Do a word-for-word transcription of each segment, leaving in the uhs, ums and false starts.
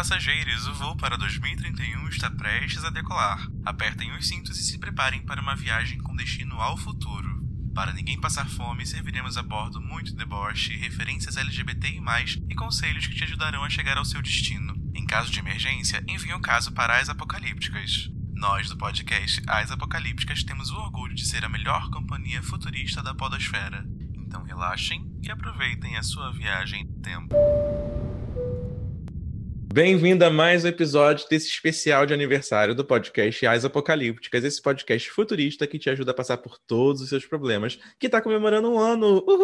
passageiros, o voo para dois mil e trinta e um está prestes a decolar. Apertem os cintos e se preparem para uma viagem com destino ao futuro. Para ninguém passar fome, serviremos a bordo muito deboche, referências L G B T I mais, e conselhos que te ajudarão a chegar ao seu destino. Em caso de emergência, envie um caso para As Apocalípticas. Nós, do podcast As Apocalípticas, temos o orgulho de ser a melhor companhia futurista da podosfera. Então relaxem e aproveitem a sua viagem no tempo. Bem-vindo a mais um episódio desse especial de aniversário do podcast As Apocalípticas, esse podcast futurista que te ajuda a passar por todos os seus problemas, que tá comemorando um ano. Uhul!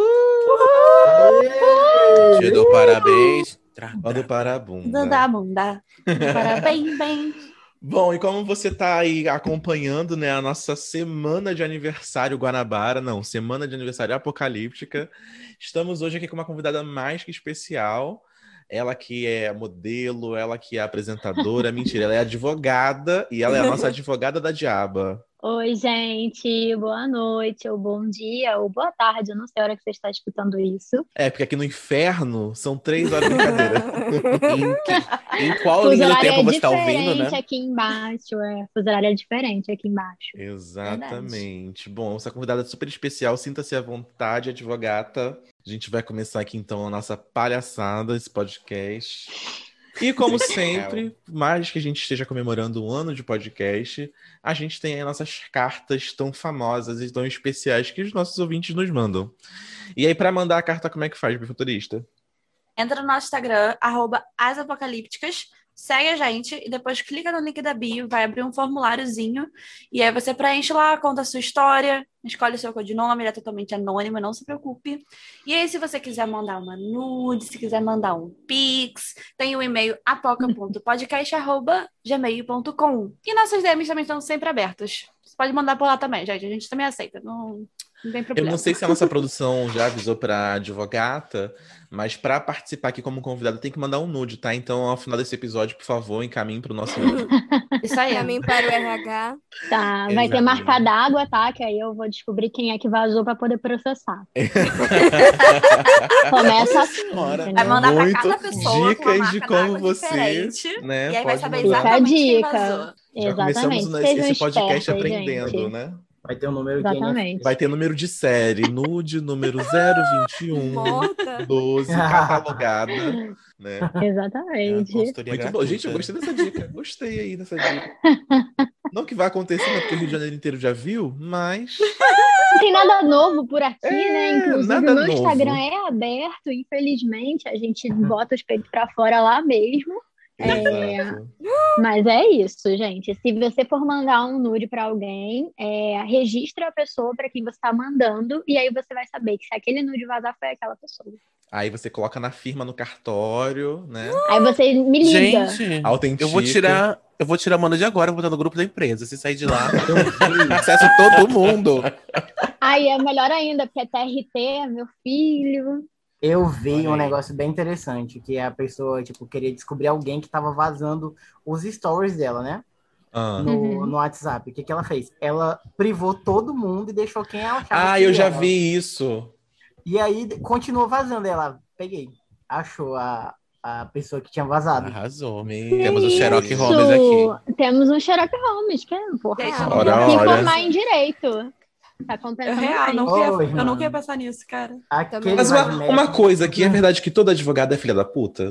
Uhul! Te dou parabéns. Manda para a bunda. Dá a bunda. Parabéns, bem. Bom, e como você tá aí acompanhando, né, a nossa semana de aniversário Guanabara, não, semana de aniversário apocalíptica, estamos hoje aqui com uma convidada mais que especial. Ela que é modelo, ela que é apresentadora, mentira, ela é advogada e ela é a nossa advogada da diaba. Oi, gente, boa noite, ou bom dia, ou boa tarde, eu não sei a hora que você está escutando isso. É, porque aqui no inferno são três horas de brincadeira. em, em qual linha do tempo é você está ouvindo, né? aqui embaixo, é, fuso horário é diferente aqui embaixo. Exatamente. Verdade. Bom, essa convidada super especial, sinta-se à vontade, advogata. A gente vai começar aqui, então, a nossa palhaçada, esse podcast. E, como sempre, mais que a gente esteja comemorando um ano de podcast, a gente tem as nossas cartas tão famosas e tão especiais que os nossos ouvintes nos mandam. E aí, para mandar a carta, como é que faz, Bifuturista? Entra no nosso Instagram, arroba asapocalípticas, segue a gente e depois clica no link da bio, vai abrir um formuláriozinho e aí você preenche lá, conta a sua história, escolhe o seu codinome, ele é totalmente anônimo, não se preocupe. E aí, se você quiser mandar uma nude, se quiser mandar um pix, tem o e-mail apoca ponto podcast arroba gmail ponto com. E nossas D Ms também estão sempre abertas. Você pode mandar por lá também, gente, a gente também aceita, não... Não tem problema. Eu não sei se a nossa produção já avisou para advogata, mas para participar aqui como convidado tem que mandar um nude, tá? Então, ao final desse episódio, por favor, encaminhe para o nosso nude. Isso aí. Encaminhe para o R H. Tá, vai Exatamente. Ter marca d'água, tá? Que aí eu vou descobrir quem é que vazou para poder processar. Começa assim. Ora, vai mandar para muito cada pessoa dicas de como você, né, e aí vai saber mandar. exatamente quem dica. vazou. Já Exatamente. começamos esse Sejam podcast espertas, aprendendo, gente. né? Vai ter um número Exatamente. de Vai ter número de série, nude, número zero vinte e um, Morta. doze, catalogada, né? Exatamente. Muito gratuita. Bom. Gente, eu gostei dessa dica. Gostei aí dessa dica. Não que vai acontecer, né? Porque o Rio de Janeiro inteiro já viu, mas... Não tem nada novo por aqui, é, né? Inclusive, nada o meu novo. Instagram é aberto, infelizmente. A gente bota os peitos pra fora lá mesmo. É, mas é isso, gente. Se você for mandar um nude para alguém, é, registra a pessoa para quem você está mandando e aí você vai saber que se aquele nude vazar foi aquela pessoa. Aí você coloca na firma no cartório, né? Aí você me liga. Gente, Autentica. eu vou tirar, eu vou tirar a mana de agora, eu vou botar no grupo da empresa. Se sair de lá, eu acesso todo mundo. Aí é melhor ainda, porque é T R T, meu filho. Eu vi um negócio bem interessante, que a pessoa, tipo, queria descobrir alguém que tava vazando os stories dela, né? Ah. No, Uhum. no WhatsApp. O que que ela fez? Ela privou todo mundo e deixou quem ela achava. Ah, que eu já era. vi isso. E aí, continuou vazando. Ela, peguei, achou a, a pessoa que tinha vazado. Arrasou. Meu Temos o Sherlock Isso. Holmes aqui. Temos um Sherlock Holmes, que é, porra, Gente, ora, se ora. formar em direito. Tá É compensando real, bem. não queria, Oi, eu não mano. queria pensar nisso, cara. Aquele Mas uma, Imaginário- uma coisa aqui, é verdade que todo advogado é filha da puta?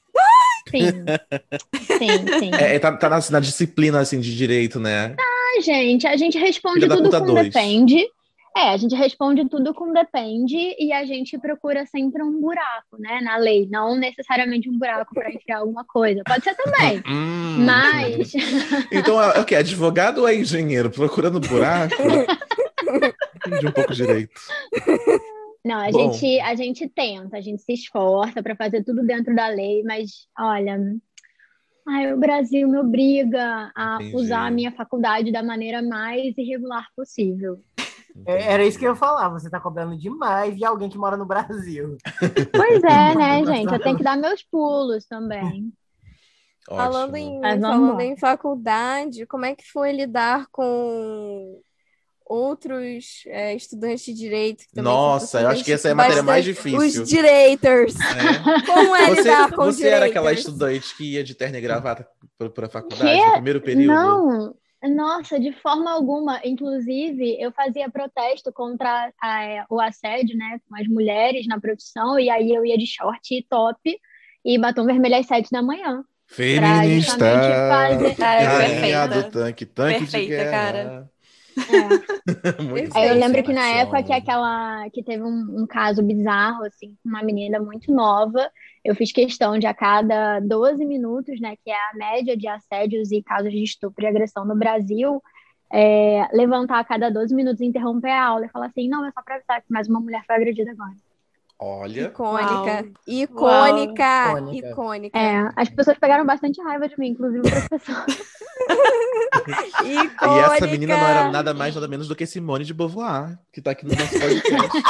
Sim, sim, sim. É, é, tá tá na, na disciplina, assim, de direito, né? Ah, gente, a gente responde Filha da tudo puta com dois. depende. É, a gente responde tudo com depende e a gente procura sempre um buraco, né, na lei. Não necessariamente um buraco para enfiar alguma coisa. Pode ser também, Hum. mas... Então, é o quê? Advogado ou é engenheiro? Procurando buraco? Entendi um pouco direito. Não, a Bom. gente, a gente tenta, a gente se esforça para fazer tudo dentro da lei, mas, olha... Ai, o Brasil me obriga a Entendi. usar a minha faculdade da maneira mais irregular possível. É, Era isso que eu ia falar. Você tá cobrando demais de alguém que mora no Brasil. Pois é, né, gente? Eu tenho que dar meus pulos também. Falando Ótimo. em, Mas vamos falando lá. em faculdade, como é que foi lidar com outros é, estudantes de direito. Que também Nossa, eu acho que essa é a matéria mais difícil. Os direitors. É. Como é Você, lidar com você era aquela direitors? estudante que ia de terno e gravata para a faculdade Que? no primeiro período? Não, nossa, de forma alguma. Inclusive, eu fazia protesto contra a- é, o assédio, né, com as mulheres na profissão, e aí eu ia de short e top e batom vermelho às sete da manhã. Feminista! Pra justamente fazer- Cara, Rainha perfeita. do tanque, tanque Perfeita, de guerra. cara. É. Muito Aí eu bom, lembro que na Marciano. época que aquela que teve um, um caso bizarro assim, com uma menina muito nova, eu fiz questão de a cada doze minutos, né, que é a média de assédios e casos de estupro e agressão no Brasil, é, levantar a cada doze minutos e interromper a aula e falar assim, não, é só pra avisar que mais uma mulher foi agredida agora. Olha, Icônica. Uau. Icônica. Icônica. Icônica. É, as pessoas pegaram bastante raiva de mim, inclusive o professor. Icônica. e essa menina não era nada mais, nada menos do que Simone de Beauvoir, que tá aqui no nosso podcast.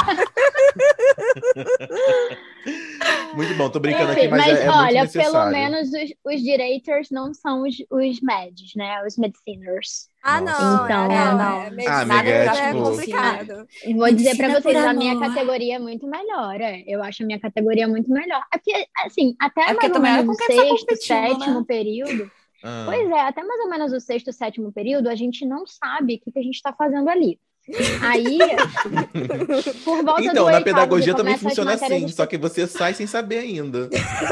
Muito bom, tô brincando aqui, Enfim, mas, mas é, é olha, muito necessário. pelo menos os, os direitors não são os, os meds, né? Os mediciners. Ah, Nossa. não. Então, é, é, não. não. É, Ah, amiga, medicina é já é tipo- complicado. Vou dizer pra Medicina vocês, por a minha amor. categoria é muito melhor. É. Eu acho a minha categoria muito melhor. É porque, assim, até É porque mais ou também olha menos o com quem você tá sexto, competindo, sétimo né? período. Ah. Pois é, até mais ou menos o sexto, sétimo período, a gente não sabe o que, que a gente tá fazendo ali. Aí, por volta do Então, na oitavo, pedagogia que também começa as funciona matérias assim, só que você sai sem saber ainda.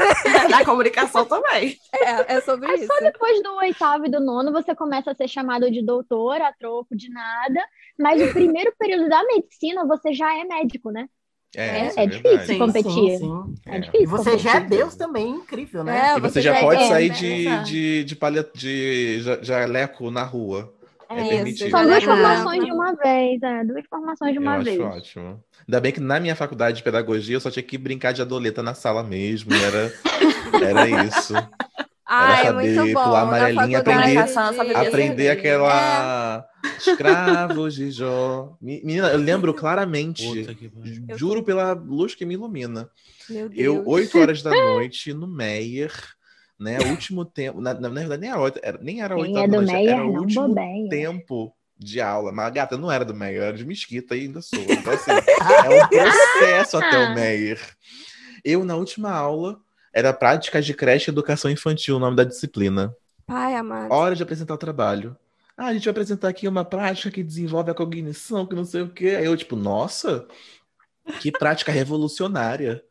Na comunicação também. É, é sobre É isso. só depois do oitavo e do nono você começa a ser chamado de doutor a troco de nada, mas o primeiro período da medicina você já é médico, né? É, É, isso é é difícil verdade. Sim, competir. Sim, sim. É, É. difícil. E você já é certeza. Deus também, incrível, né? É, E você você já já pode é, sair né? de, de, de, palha, de ja- jaleco na rua. É, É, permitido. São duas Jaleco formações branco. de uma vez, é, duas formações de Eu uma acho vez. ótimo. Ainda bem que na minha faculdade de pedagogia eu só tinha que brincar de adoleta na sala mesmo. e Era, era isso. Ah, Era é muito saber bom. pular Na amarelinha, faculdade Comunicação, eu de- saberia Aprender servir. aquela escravos de Jó. Me- Menina, eu lembro claramente. Puta que pariu. Eu Juro tô- pela luz que me ilumina. Meu Deus. Eu, oito horas da noite, no Meyer, né? Último tempo. Na, na verdade, nem era oito, era, nem era oito Quem é horas da do noite, Meyer era o não último bobeia. tempo de aula. Mas, gata, eu não era do Meyer, eu era de Mesquita e ainda sou. Então, assim, é um processo até o Meyer. Eu, na última aula, era Práticas de Creche e Educação Infantil, o nome da disciplina. Pai amado. Hora de apresentar o trabalho. Ah, a gente vai apresentar aqui uma prática que desenvolve a cognição, que não sei o quê. Aí eu, tipo, nossa, que prática revolucionária.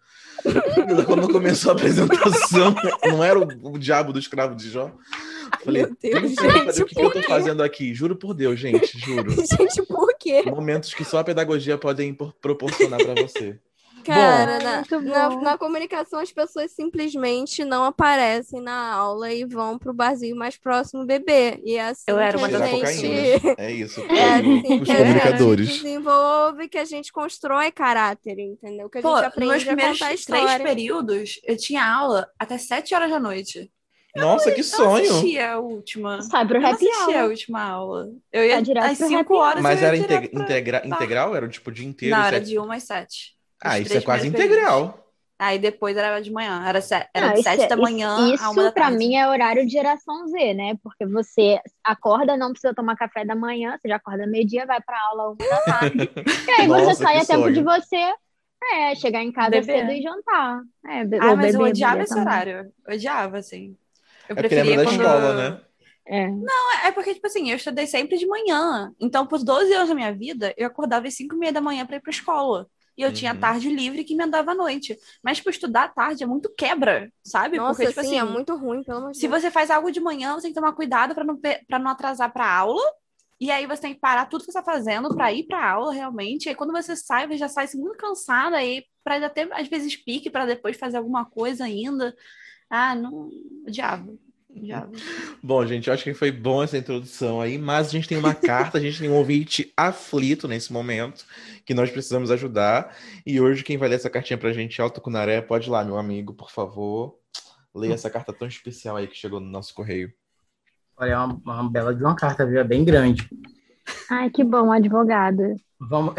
Quando começou a apresentação, não era o, o diabo do escravo de Jó? Falei, Meu Deus, "Puta que pariu, gente, o que, que eu por tô quê? fazendo aqui? Juro por Deus, gente, juro. Gente, por quê? Momentos que só a pedagogia pode por- proporcionar pra você. Cara, Ai, na, muito na, bom. na comunicação as pessoas simplesmente não aparecem na aula e vão pro barzinho mais próximo beber. E é assim Eu era que uma a Cheirar das gente... cocaína. É isso, É os- assim os que a gente comunicadores. desenvolve, que a gente constrói caráter, entendeu? Que a Pô, gente nos meus aprende a primeiros contar a três história. períodos, eu tinha aula até sete horas da noite. Nossa, que Eu não sonho! assistia a última. Sai pro Eu não happy assistia a hour. última aula. Eu ia Tá direto às pro cinco happy horas. Mas eu ia era direto integ- pra integra- bar. integral? Era o tipo dia inteiro? Não, e era sete- de uma às sete. Ah, Os isso é três quase primeiros períodos. integral. Aí depois era de manhã. Era, se- era Não, de isso, sete da isso- manhã a uma isso da pra tarde. mim é horário de geração Z, né? Porque você acorda, não precisa tomar café da manhã, você já acorda meio-dia, vai pra aula uma da tarde. E aí Nossa, você sai que a tempo sonho. de você é, chegar em casa Beber. cedo e jantar. É, be- Ah, ou mas eu beber, odiava beber esse também. horário. Eu odiava, assim. Eu É porque lembra preferia da quando... escola, né? É. É porque, tipo assim, eu estudei sempre de manhã. Então, por doze anos da minha vida, eu acordava às cinco e meia da manhã pra ir pra escola. E eu tinha Uhum. tarde livre que emendava à noite. Mas, tipo, estudar à tarde é muito quebra, sabe? Nossa, Porque, tipo assim, assim, é muito ruim, pelo amor de se Deus. você faz algo de manhã, você tem que tomar cuidado pra não, pe- pra não atrasar pra aula. E aí você tem que parar tudo que você tá fazendo pra ir pra aula, realmente. E aí quando você sai, você já sai assim, muito cansada. Aí pra ainda ter, às vezes, pique pra depois fazer alguma coisa ainda. Ah, não... Odiava. Odiava. Bom, gente, eu acho que foi bom essa introdução aí, mas a gente tem uma carta, a gente tem um ouvinte aflito nesse momento, que nós precisamos ajudar. E hoje quem vai ler essa cartinha pra gente é o Tucunaré. Pode ir lá, meu amigo, por favor. Leia essa carta tão especial aí que chegou no nosso correio. Olha, é uma, uma bela de uma carta, viu? É bem grande. Ai, que bom, advogado. Vamos...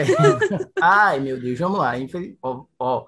Ai, meu Deus, vamos lá. Infeliz... Ó, ó.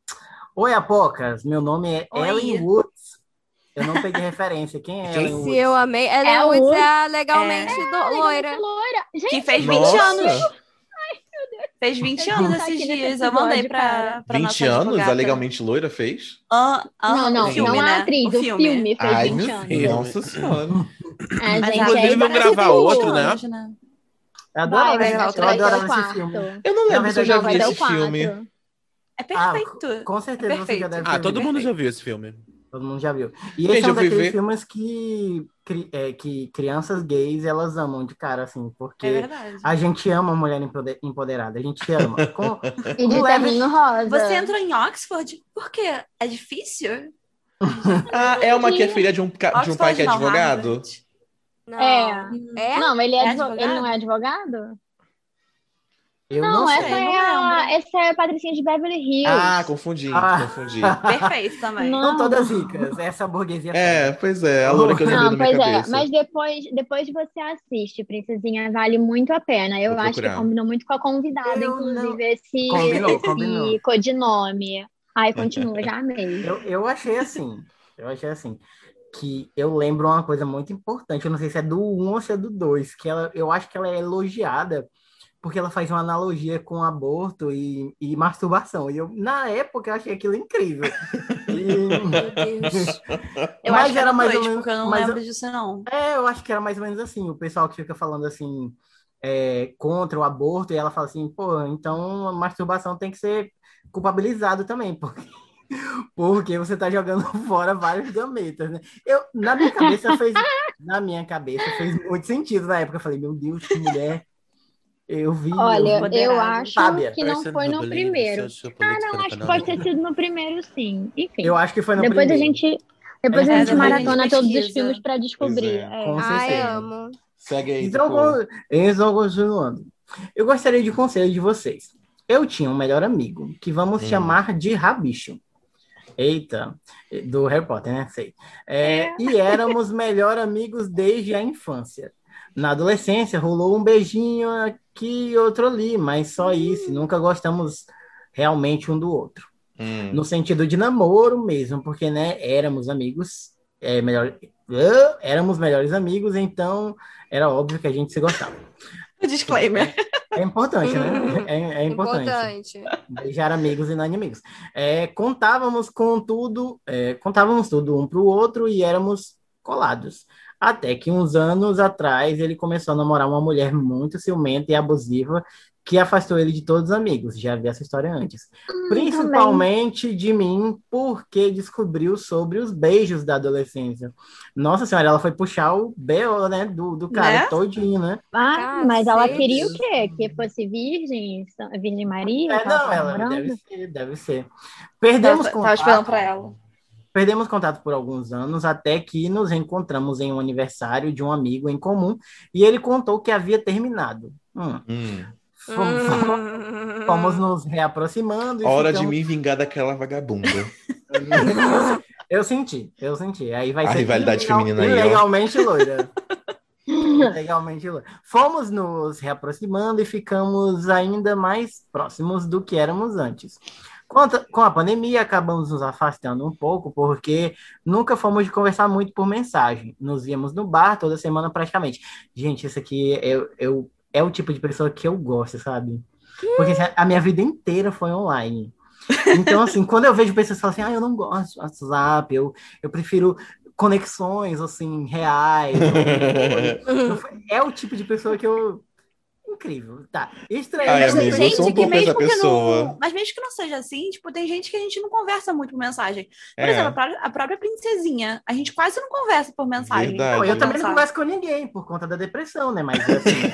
Oi, Apocas. Meu nome é Oi. Ellen Woods. Eu não peguei referência. Quem é Ellen Se Woods? eu amei. Ela É é, o- é a legalmente do- loira. Legalmente loira. Gente, Que fez vinte Nossa. anos. Fez vinte Eu anos vou botar esses aqui nesse dias. Eu mandei episódio, pra, cara. pra vinte nossa anos? advogada. A Legalmente Loira fez? Ah, ah, Não, não, o filme, não a né? atriz, o filme, fez Ai, vinte meu anos. Deus. Nossa senhora. É, Mas gente, a- Inclusive, aí vão vai gravar ser outro, tudo. né? Anos, né? Eu Vai, adorava, vai, Vai, esse- vai, eu vai vai ter adorava o esse quarto. filme. Eu não Na lembro se eu verdade, já não, vi Vai ter esse o quatro. filme. É Ah, perfeito. com certeza É você já perfeito. deve Ah, ter todo visto. mundo já Perfeito. viu esse filme. Todo mundo já viu. E esse Gente, é um eu fui daqueles ver. filmes que, cri- é, que crianças gays, elas amam de cara, assim, É porque verdade. a gente ama mulher empode- empoderada, a gente ama. Com, E com de leve... terninho rosa. Você entrou em Oxford? Por quê? É difícil? Ah, é uma que é filha de um, ca- de um pai que é não, advogado? Harvard. Não. É. É? Não, ele é, É advo- ele não é advogado? Eu Não, não essa sei. não é a, lembro. essa é a Patricinha de Beverly Hills. Ah, confundi, Ah. confundi. Perfeito também. Não. São todas ricas, essa burguesia É, pega. pois é, a loura que eu lembrei Não, na minha pois é, cabeça. mas depois, depois você assiste, Princesinha, vale muito a pena. Eu Vou acho que procurar. combinou muito com a convidada, Eu inclusive, não- esse, Combinou, esse combinou. codinome. Ai, continua, já amei. Eu, eu achei assim, eu achei assim, que eu lembro uma coisa muito importante, eu não sei se é do um ou se é do dois, que ela, eu acho que ela é elogiada porque ela faz uma analogia com aborto e, e masturbação. E eu, na época, eu achei aquilo incrível. E- Meu Deus. Eu Mas acho que era era mais ou dois, menos- porque eu não mas lembro eu- disso, não. É, eu acho que era mais ou menos assim, o pessoal que fica falando assim, é, contra o aborto, e ela fala assim, pô, então a masturbação tem que ser culpabilizado também, porque, porque você tá jogando fora vários gametas, né? Eu, na minha cabeça fez, na minha cabeça fez muito sentido na época, eu falei, meu Deus, que mulher, eu vi, Olha, eu vi. eu Empoderada. acho Fábia. que não foi no primeiro. Ah, não, acho que pode ter sido no primeiro, sim. Enfim, Eu acho que foi no depois a primeiro. gente, depois É, a gente depois a gente maratona todos os pesquisa. filmes pra descobrir. Pois é. É. Com Ai, certeza. amo. Segue aí, Então, Tucu. com- então, continuando. Eu gostaria de conselho de vocês. Eu tinha um melhor amigo, que vamos Hum. chamar de Rabicho. Eita, do Harry Potter, né? Sei. É, e éramos melhor amigos desde a infância. Na adolescência, rolou um beijinho aqui e outro ali, mas só isso. Nunca gostamos realmente um do outro. Hum. No sentido de namoro mesmo, porque, né, éramos amigos, é, melhor, Ah, éramos melhores amigos, então era óbvio que a gente se gostava. Disclaimer. É importante, né? É, é importante. Importante. Beijar amigos e não inimigos. É, contávamos com tudo, é, contávamos tudo um para o outro e éramos colados. Até que uns anos atrás ele começou a namorar uma mulher muito ciumenta e abusiva que afastou ele de todos os amigos. Já vi essa história antes. Principalmente de mim, porque descobriu sobre os beijos da adolescência. Nossa senhora, ela foi puxar o B O, né, do, do cara Né? todinho, né? Ah, mas ela Cacete. queria o quê? Que fosse virgem, São- Virgem Maria? É, que ela não, tava ela namorando? deve ser, deve ser. Perdemos Tava, tava contato. esperando pra ela. Perdemos contato por alguns anos, até que nos encontramos em um aniversário de um amigo em comum, e ele contou que havia terminado. Hum. Hum. Fomos, Hum. fomos nos reaproximando e Hora de ficamos... me vingar daquela vagabunda. Eu senti, eu senti. Aí vai A ser rivalidade ilegal- feminina aí, ó. ilegalmente loira. Legalmente loira. Fomos nos reaproximando e ficamos ainda mais próximos do que éramos antes. Conta- Com a pandemia, acabamos nos afastando um pouco, porque nunca fomos de conversar muito por mensagem. Nos víamos no bar toda semana praticamente. Gente, isso aqui eu, eu, é o tipo de pessoa que eu gosto, sabe? Porque assim, a minha vida inteira foi online. Então, assim, quando eu vejo pessoas que falam assim, ah, eu não gosto de WhatsApp, eu, eu prefiro conexões, assim, reais. ou- É o tipo de pessoa que eu... Incrível, tá. Estranho. Ai, Mas tem amigo, eu gente sou um que pouco essa mesmo que pessoa. não. Mas mesmo que não seja assim, tipo, tem gente que a gente não conversa muito por mensagem. Por É. exemplo, a própria, a própria princesinha. A gente quase não conversa por mensagem. Verdade. Não, eu também não Mensagem. converso com ninguém por conta da depressão, né? Mas assim,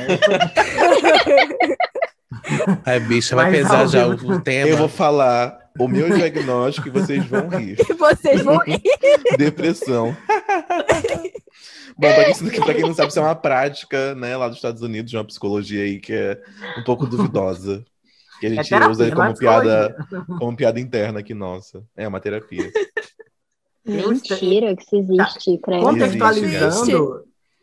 Ai, bicha, vai Mas pesar ao já o, vivo- o tema. Eu vou falar o meu diagnóstico e vocês vão rir. Vocês vão rir. Depressão. Bom, pra quem, pra quem não sabe, isso é uma prática, né, lá dos Estados Unidos, de uma psicologia aí que é um pouco duvidosa. Que a gente terapia, usa não é como piada, psicologia. como piada interna aqui, nossa. É uma terapia. Eu Mentira que isso existe, credo. Contextualizando,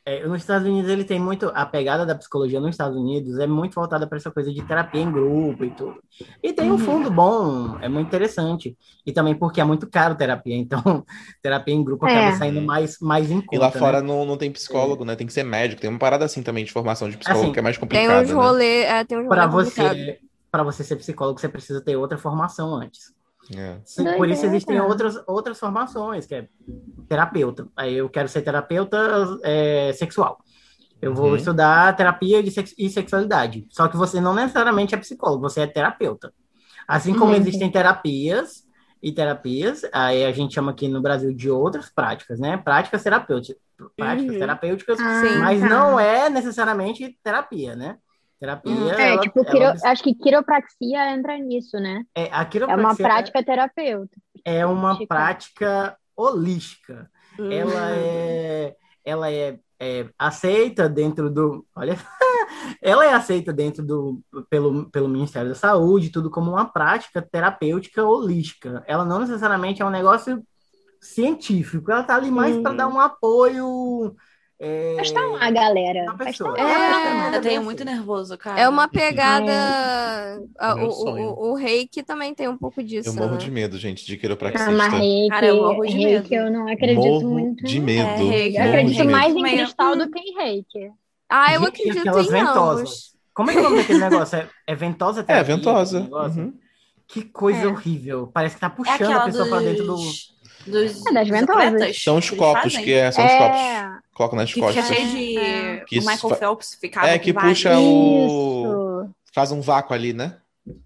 É, nos Estados Unidos ele tem muito, a pegada da psicologia nos Estados Unidos é muito voltada para essa coisa de terapia em grupo e tudo. E tem um fundo bom, é muito interessante. E também porque é muito caro terapia, então terapia em grupo acaba É. saindo mais, mais em conta, E lá fora né? não, não tem psicólogo, né? Tem que ser médico. Tem uma parada assim também de formação de psicólogo Assim, que é mais Tem complicada, uns né? rolê, é, tem uns Para rolê complicado. você, para você ser psicólogo, você precisa ter outra formação antes. É. Se- Por isso Doideira. existem outras, outras formações, que é terapeuta. Aí eu quero ser terapeuta é, sexual. Eu vou Uhum. estudar terapia de sex- e sexualidade. Só que você não necessariamente é psicólogo, você é terapeuta. Assim como Uhum. existem terapias e terapias, aí a gente chama aqui no Brasil de outras práticas, né? Práticas terapêuticas, práticas Uhum. terapêuticas, Ah, Sim. mas tá. não é necessariamente terapia, né? Terapia, Uhum. É, ela, tipo, ela quiro... obs- acho que quiropraxia entra nisso, né? é, a É uma quiropraxia prática terapêutica. é uma prática holística. Ela Uhum. é, ela é, é aceita dentro do, olha, ela é aceita dentro do pelo, pelo Ministério da Saúde, tudo como uma prática terapêutica holística. Ela não necessariamente é um negócio científico. Ela tá ali mais para dar Uhum. um apoio é, Mas tá lá, galera. na Mas tá pessoa. lá. É, É, mas Eu é bem tenho assim. muito nervoso, cara. É uma pegada. É. a- Meu o, sonho. o, o reiki também tem um pouco Eu disso, morro né? de medo, gente, de Ah, mas quiropraxista. reiki, Cara, eu morro de reiki medo. eu não acredito Morro muito. de não. medo. É, reiki, Eu Morro de acredito medo. mais em meio- cristal do que em reiki. Ah, eu Gente, acredito aquelas em ventosas. ambos. Como é que é o nome daquele negócio? É, é ventosa É, terapia? aquele ventosa. negócio? Uhum. Que coisa É. horrível. Parece que tá É puxando a aquela pessoa pra dentro do. dos, dos, É das dos ventosas. atletas São os que eles copos, fazem, que é, são os É. copos. Colocam nas que fica costas. cheio de... É. Que O isso Michael fa- Phelps ficava É, com que vários. puxa o. Isso. Faz um vácuo ali, né?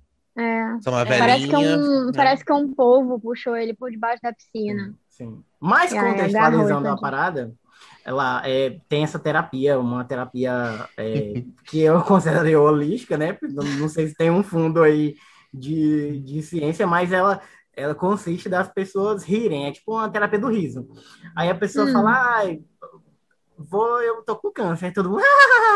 É. São uma É. Parece que, velhinha, um, né? parece que um polvo puxou ele por debaixo da piscina. Sim, sim. Mais E aí agarrou ele contextualizando a todinho. parada, ela é, tem essa terapia, uma terapia é, que eu considero holística, né? Não, não sei se tem um fundo aí de, de ciência, mas ela, ela consiste das pessoas rirem, é tipo uma terapia do riso. Aí a pessoa Hum. fala, ai, vou, eu tô com câncer, todo mundo.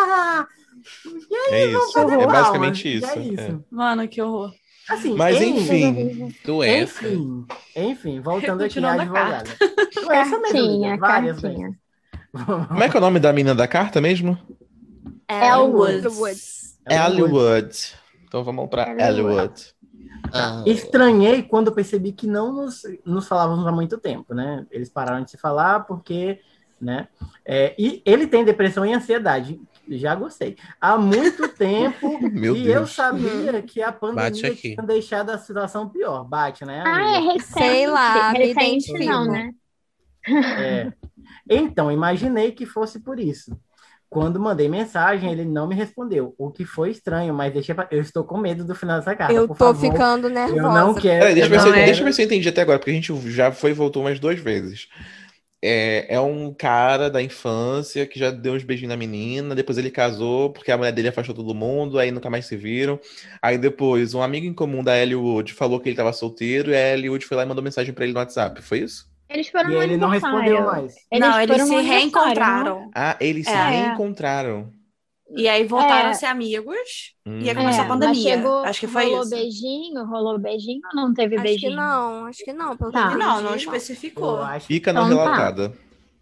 É isso. fazer É palmas. basicamente E isso. é é. isso. Mano, que horror. Assim, Mas em- enfim. Doença. Enfim, enfim, voltando aqui à Continuando a advogada. Doença mesmo, Cartinha, Lívia, várias cartinha. vezes. Como é que é o nome da menina da carta mesmo? Elwood. Woods. Ellwood. Então vamos pra Ellwood. Ellwood. Ah, Estranhei quando percebi que não nos, nos falávamos há muito tempo, né? Eles pararam de se falar porque, né? É, e ele tem depressão e ansiedade. Já gostei. Há muito tempo. Meu e Deus. eu sabia que a Bate pandemia aqui. tinha deixado a situação pior. Bate, né? Ah, é amiga? recente. Sei lá, me recente identifico. não, né? É. Então, imaginei que fosse por isso. Quando mandei mensagem, ele não me respondeu, o que foi estranho, mas deixa pra... eu estou com medo do final dessa carta. Eu por tô favor. ficando Eu não nervosa. quero. Peraí, deixa, eu ver eu se não eu, deixa eu quero- ver se eu entendi até agora, porque a gente já foi e voltou umas duas vezes. É, é um cara da infância que já deu uns beijinhos na menina, depois ele casou porque a mulher dele afastou todo mundo, aí nunca mais se viram. Aí depois, um amigo em comum da Ellie Wood falou que ele tava solteiro e a Ellie Wood foi lá e mandou mensagem pra ele no WhatsApp, foi isso? Eles foram E no ele não aniversário. respondeu mais. Eles Não, eles foram se no aniversário, reencontraram. Ah, eles se É. reencontraram. E aí voltaram É. a ser amigos. Hum. E aí não? começou a É, pandemia. mas chegou, Acho que foi rolou isso. beijinho, rolou beijinho ou não teve Acho beijinho? que não, acho que não. Pelo Tá. que eu Não, entendi, não especificou. Eu acho. Fica não Então tá. relatada.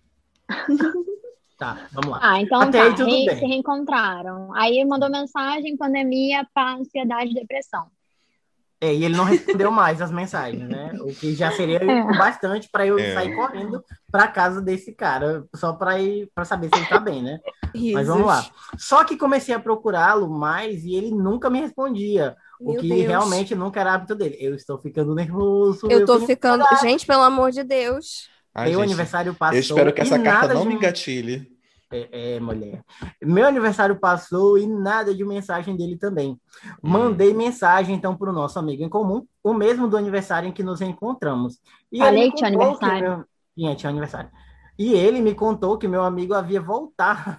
Tá, vamos lá. Ah, então Até tá, aí tudo re- bem. se reencontraram. Aí mandou mensagem, pandemia, pá, ansiedade, depressão. É, e ele não respondeu mais as mensagens, né? O que já seria É. o bastante para eu É. sair correndo para casa desse cara, só para ir para saber se ele tá bem, né? Mas vamos lá. Só que comecei a procurá-lo mais e ele nunca me respondia. O Meu que Deus. realmente nunca era hábito dele. Eu estou ficando nervoso. Eu tô tenho- ficando. Gente, pelo amor de Deus. Ai, Meu gente, aniversário passou. eu espero que e essa carta nada não de me um- engatilhe. É, é, mulher. Meu aniversário passou e nada de mensagem dele também. Mandei mensagem, então, para o nosso amigo em comum, o mesmo do aniversário em que nos encontramos. E Falei ele que tinha me contou aniversário. meu- Tinha, tinha aniversário. E ele me contou que meu amigo havia voltado.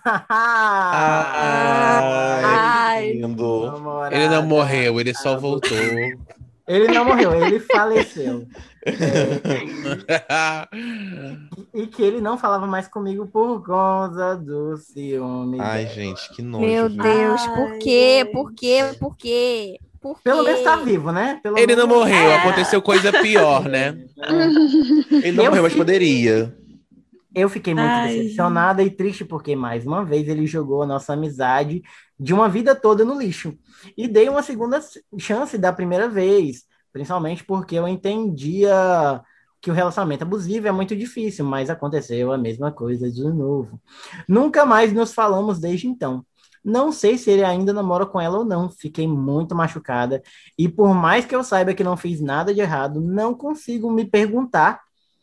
Ai, Ai. que lindo. Namorada. Ele não morreu, ele só Ah, voltou. Ele não morreu, ele faleceu. E que ele não falava mais comigo por causa do ciúme. Ai, dela. gente, que nojo. Meu viu? Deus, Ai, por quê? gente. Por quê? Por quê? Por quê? Pelo menos tá vivo, né? Pelo Ele não menos- morreu, É. aconteceu coisa pior, né? Ele não Eu morreu, mas fico- poderia. Eu fiquei muito Ai. decepcionada e triste porque, mais uma vez, ele jogou a nossa amizade de uma vida toda no lixo. E dei uma segunda chance da primeira vez, principalmente porque eu entendia que o relacionamento abusivo é muito difícil, mas aconteceu a mesma coisa de novo. Nunca mais nos falamos desde então. Não sei se ele ainda namora com ela ou não. Fiquei muito machucada. E por mais que eu saiba que não fiz nada de errado, não consigo me perguntar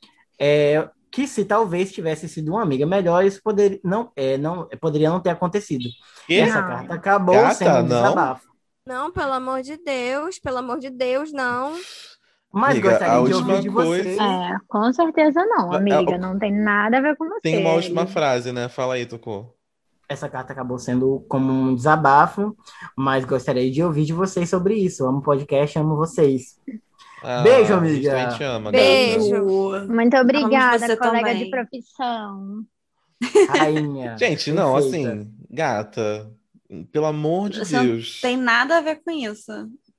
é, que se talvez tivesse sido uma amiga melhor, isso poder, não, é, não, poderia não ter acontecido. Que? Essa Não. carta acabou Gata, sendo um não? desabafo. Não, pelo amor de Deus, pelo amor de Deus, não. Mas Amiga, gostaria a de última ouvir de coisa- vocês. É, com certeza não, É, amiga. o- Não tem nada a ver com você. Tem uma última Ele- frase, né? Fala aí, Tocô. Essa carta acabou sendo como um desabafo, mas gostaria de ouvir de vocês sobre isso. Amo o podcast, amo vocês. Ah, Beijo, A gente amiga. também te ama, Beijo. gata. Muito obrigada, você colega também. de profissão. Rainha. Gente, não, perfeita. assim, gata, pelo amor de Você não Deus. tem nada a ver com isso.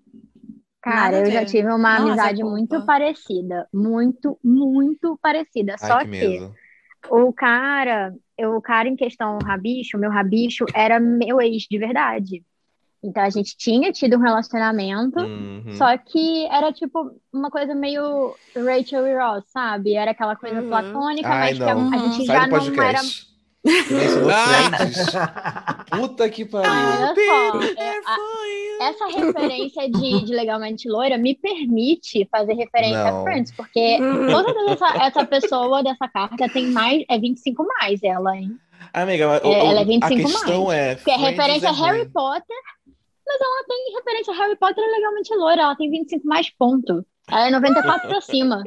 Cara, Nada a eu já ver. tive uma Não é essa amizade culpa. muito parecida. Muito, muito parecida. Ai, Só que que medo. o cara, eu- o cara em questão, o rabicho, meu rabicho, era meu ex de verdade. Então a gente tinha tido um relacionamento, Uhum. só que era tipo uma coisa meio Rachel e Ross, sabe? Era aquela coisa Uhum. platônica, Ai, mas que a, não. a Uhum. gente Sai já do não era. podcast. Você mencionou Ah! Friends. Puta que Ah, pariu. olha só, é, a- essa referência de, de Legalmente Loira me permite fazer referência Não. a Friends, porque com certeza essa, essa pessoa dessa carta tem mais, é vinte e cinco mais ela, hein? Amiga, mas o- É, ela é o- vinte e a cinco questão mais. é, Porque a Friends referência é é Harry ruim. Potter, mas ela tem referência a Harry Potter é Legalmente Loira, ela tem vinte e cinco mais ponto. Ela é noventa e quatro pra cima.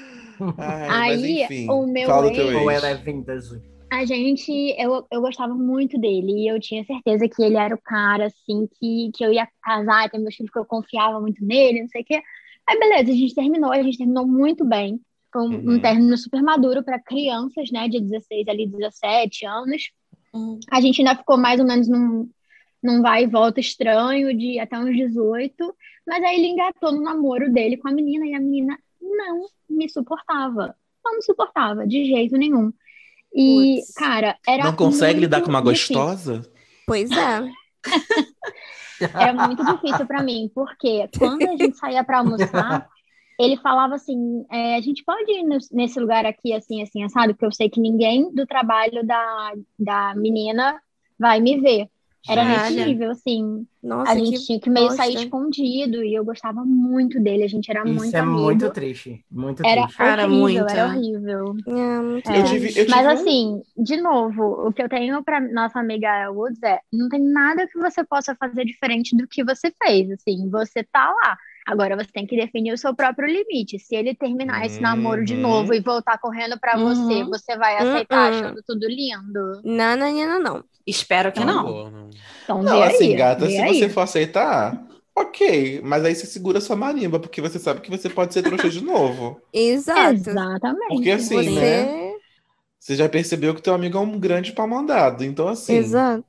Ai, mas Aí, enfim. o meu Fala do teu ex- Ou ex. ela é vintage? A gente, eu, eu gostava muito dele e eu tinha certeza que ele era o cara, assim, que, que eu ia casar, ter meus filhos, que eu confiava muito nele, não sei o quê. Aí, beleza, a gente terminou, a gente terminou muito bem. Foi um, um Uhum. término super maduro para crianças, né, de dezesseis ali, dezessete anos. Uhum. A gente ainda ficou mais ou menos num, num vai e volta estranho de até uns dezoito, mas aí ele engatou no namoro dele com a menina e a menina não me suportava. Não me suportava, de jeito nenhum. E, Puts. cara, era Não consegue muito lidar com uma difícil. gostosa? Pois é. Era muito difícil pra mim, porque quando a gente saía pra almoçar, ele falava assim, é, a gente pode ir no- nesse lugar aqui, assim, assim, assado, porque eu sei que ninguém do trabalho da, da menina vai me ver. Era nesse Gente. nível, assim. Nossa, A gente que tinha que meio sair bosta. escondido, e eu gostava muito dele, a gente era Isso muito é amigo. muito triste. Muito Era triste. Cara, horrível, muito. era horrível. É, muito É. Eu tive, eu tive Mas um- assim, de novo, o que eu tenho pra nossa amiga Woods é, não tem nada que você possa fazer diferente do que você fez, assim, você tá lá. Agora você tem que definir o seu próprio limite. Se ele terminar esse namoro de Uhum. novo e voltar correndo pra você, Uhum. você vai aceitar Uhum. achando tudo lindo? Não, não, não, não. Espero que Por não. favor, não. Então Não, vê assim, aí, gata, vê se aí. você for aceitar, ok. Mas aí você segura sua marimba, porque você sabe que você pode ser trouxa de novo. Exato. Exatamente. Porque assim, Você. né? Você já percebeu que teu amigo é um grande pau mandado. Então, assim. Exato.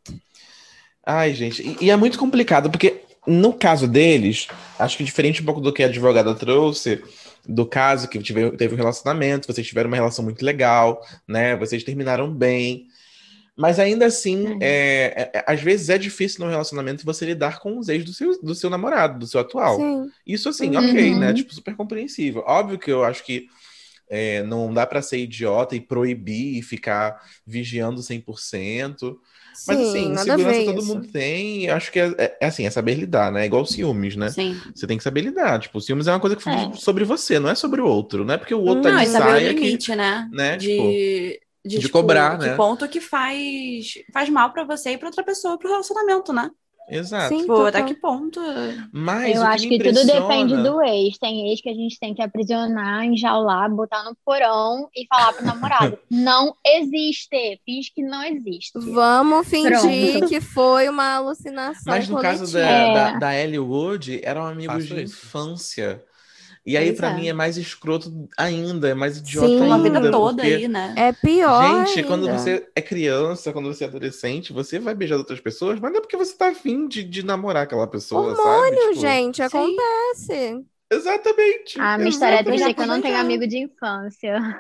Ai, gente. E, e é muito complicado, porque no caso deles, acho que diferente um pouco do que a advogada trouxe, do caso que tive, teve um relacionamento, vocês tiveram uma relação muito legal, né? Vocês terminaram bem. Mas ainda assim, é, é- é- às vezes é difícil no relacionamento você lidar com os ex do seu, do seu namorado, do seu atual. Sim. Isso assim, Uhum. ok, né? Tipo, super compreensível. Óbvio que eu acho que é, não dá pra ser idiota e proibir e ficar vigiando cem por cento. Mas Sim, assim, nada a segurança ver todo isso. mundo tem. Eu acho que é, é- é assim, é saber lidar, né? É igual ciúmes, né? Sim. Você tem que saber lidar. Tipo, ciúmes é uma coisa que É. diz sobre você, não é sobre o outro. Não é porque o outro tá Não, de e saber o saia que... limite, né? né, De, de, de tipo, cobrar, que né? ponto que faz, faz mal pra você e pra outra pessoa, pro relacionamento, né? Exato. Sim, Tipo, total. até que ponto. Mas Eu o que acho me que tudo impressiona... depende do ex. Tem ex que a gente tem que aprisionar, enjaular, botar no porão e falar pro namorado: não existe. Finge que não existe. Vamos fingir Pronto. que foi uma alucinação Mas no caso coletiva. da, É. da, da Ellie Wood, eram amigos Faço de isso. infância. E aí, Pois pra é. mim, é mais escroto ainda, é mais idiota Sim. Uma ainda. vida toda porque, aí, né? É pior gente, quando ainda. você é criança, quando você é adolescente, você vai beijar outras pessoas, mas não é porque você tá afim de, de namorar aquela pessoa, sabe? Hormônio, Tipo, gente, Sim. acontece. exatamente. A minha história é exatamente. triste que eu não tenho Exatamente. amigo de infância.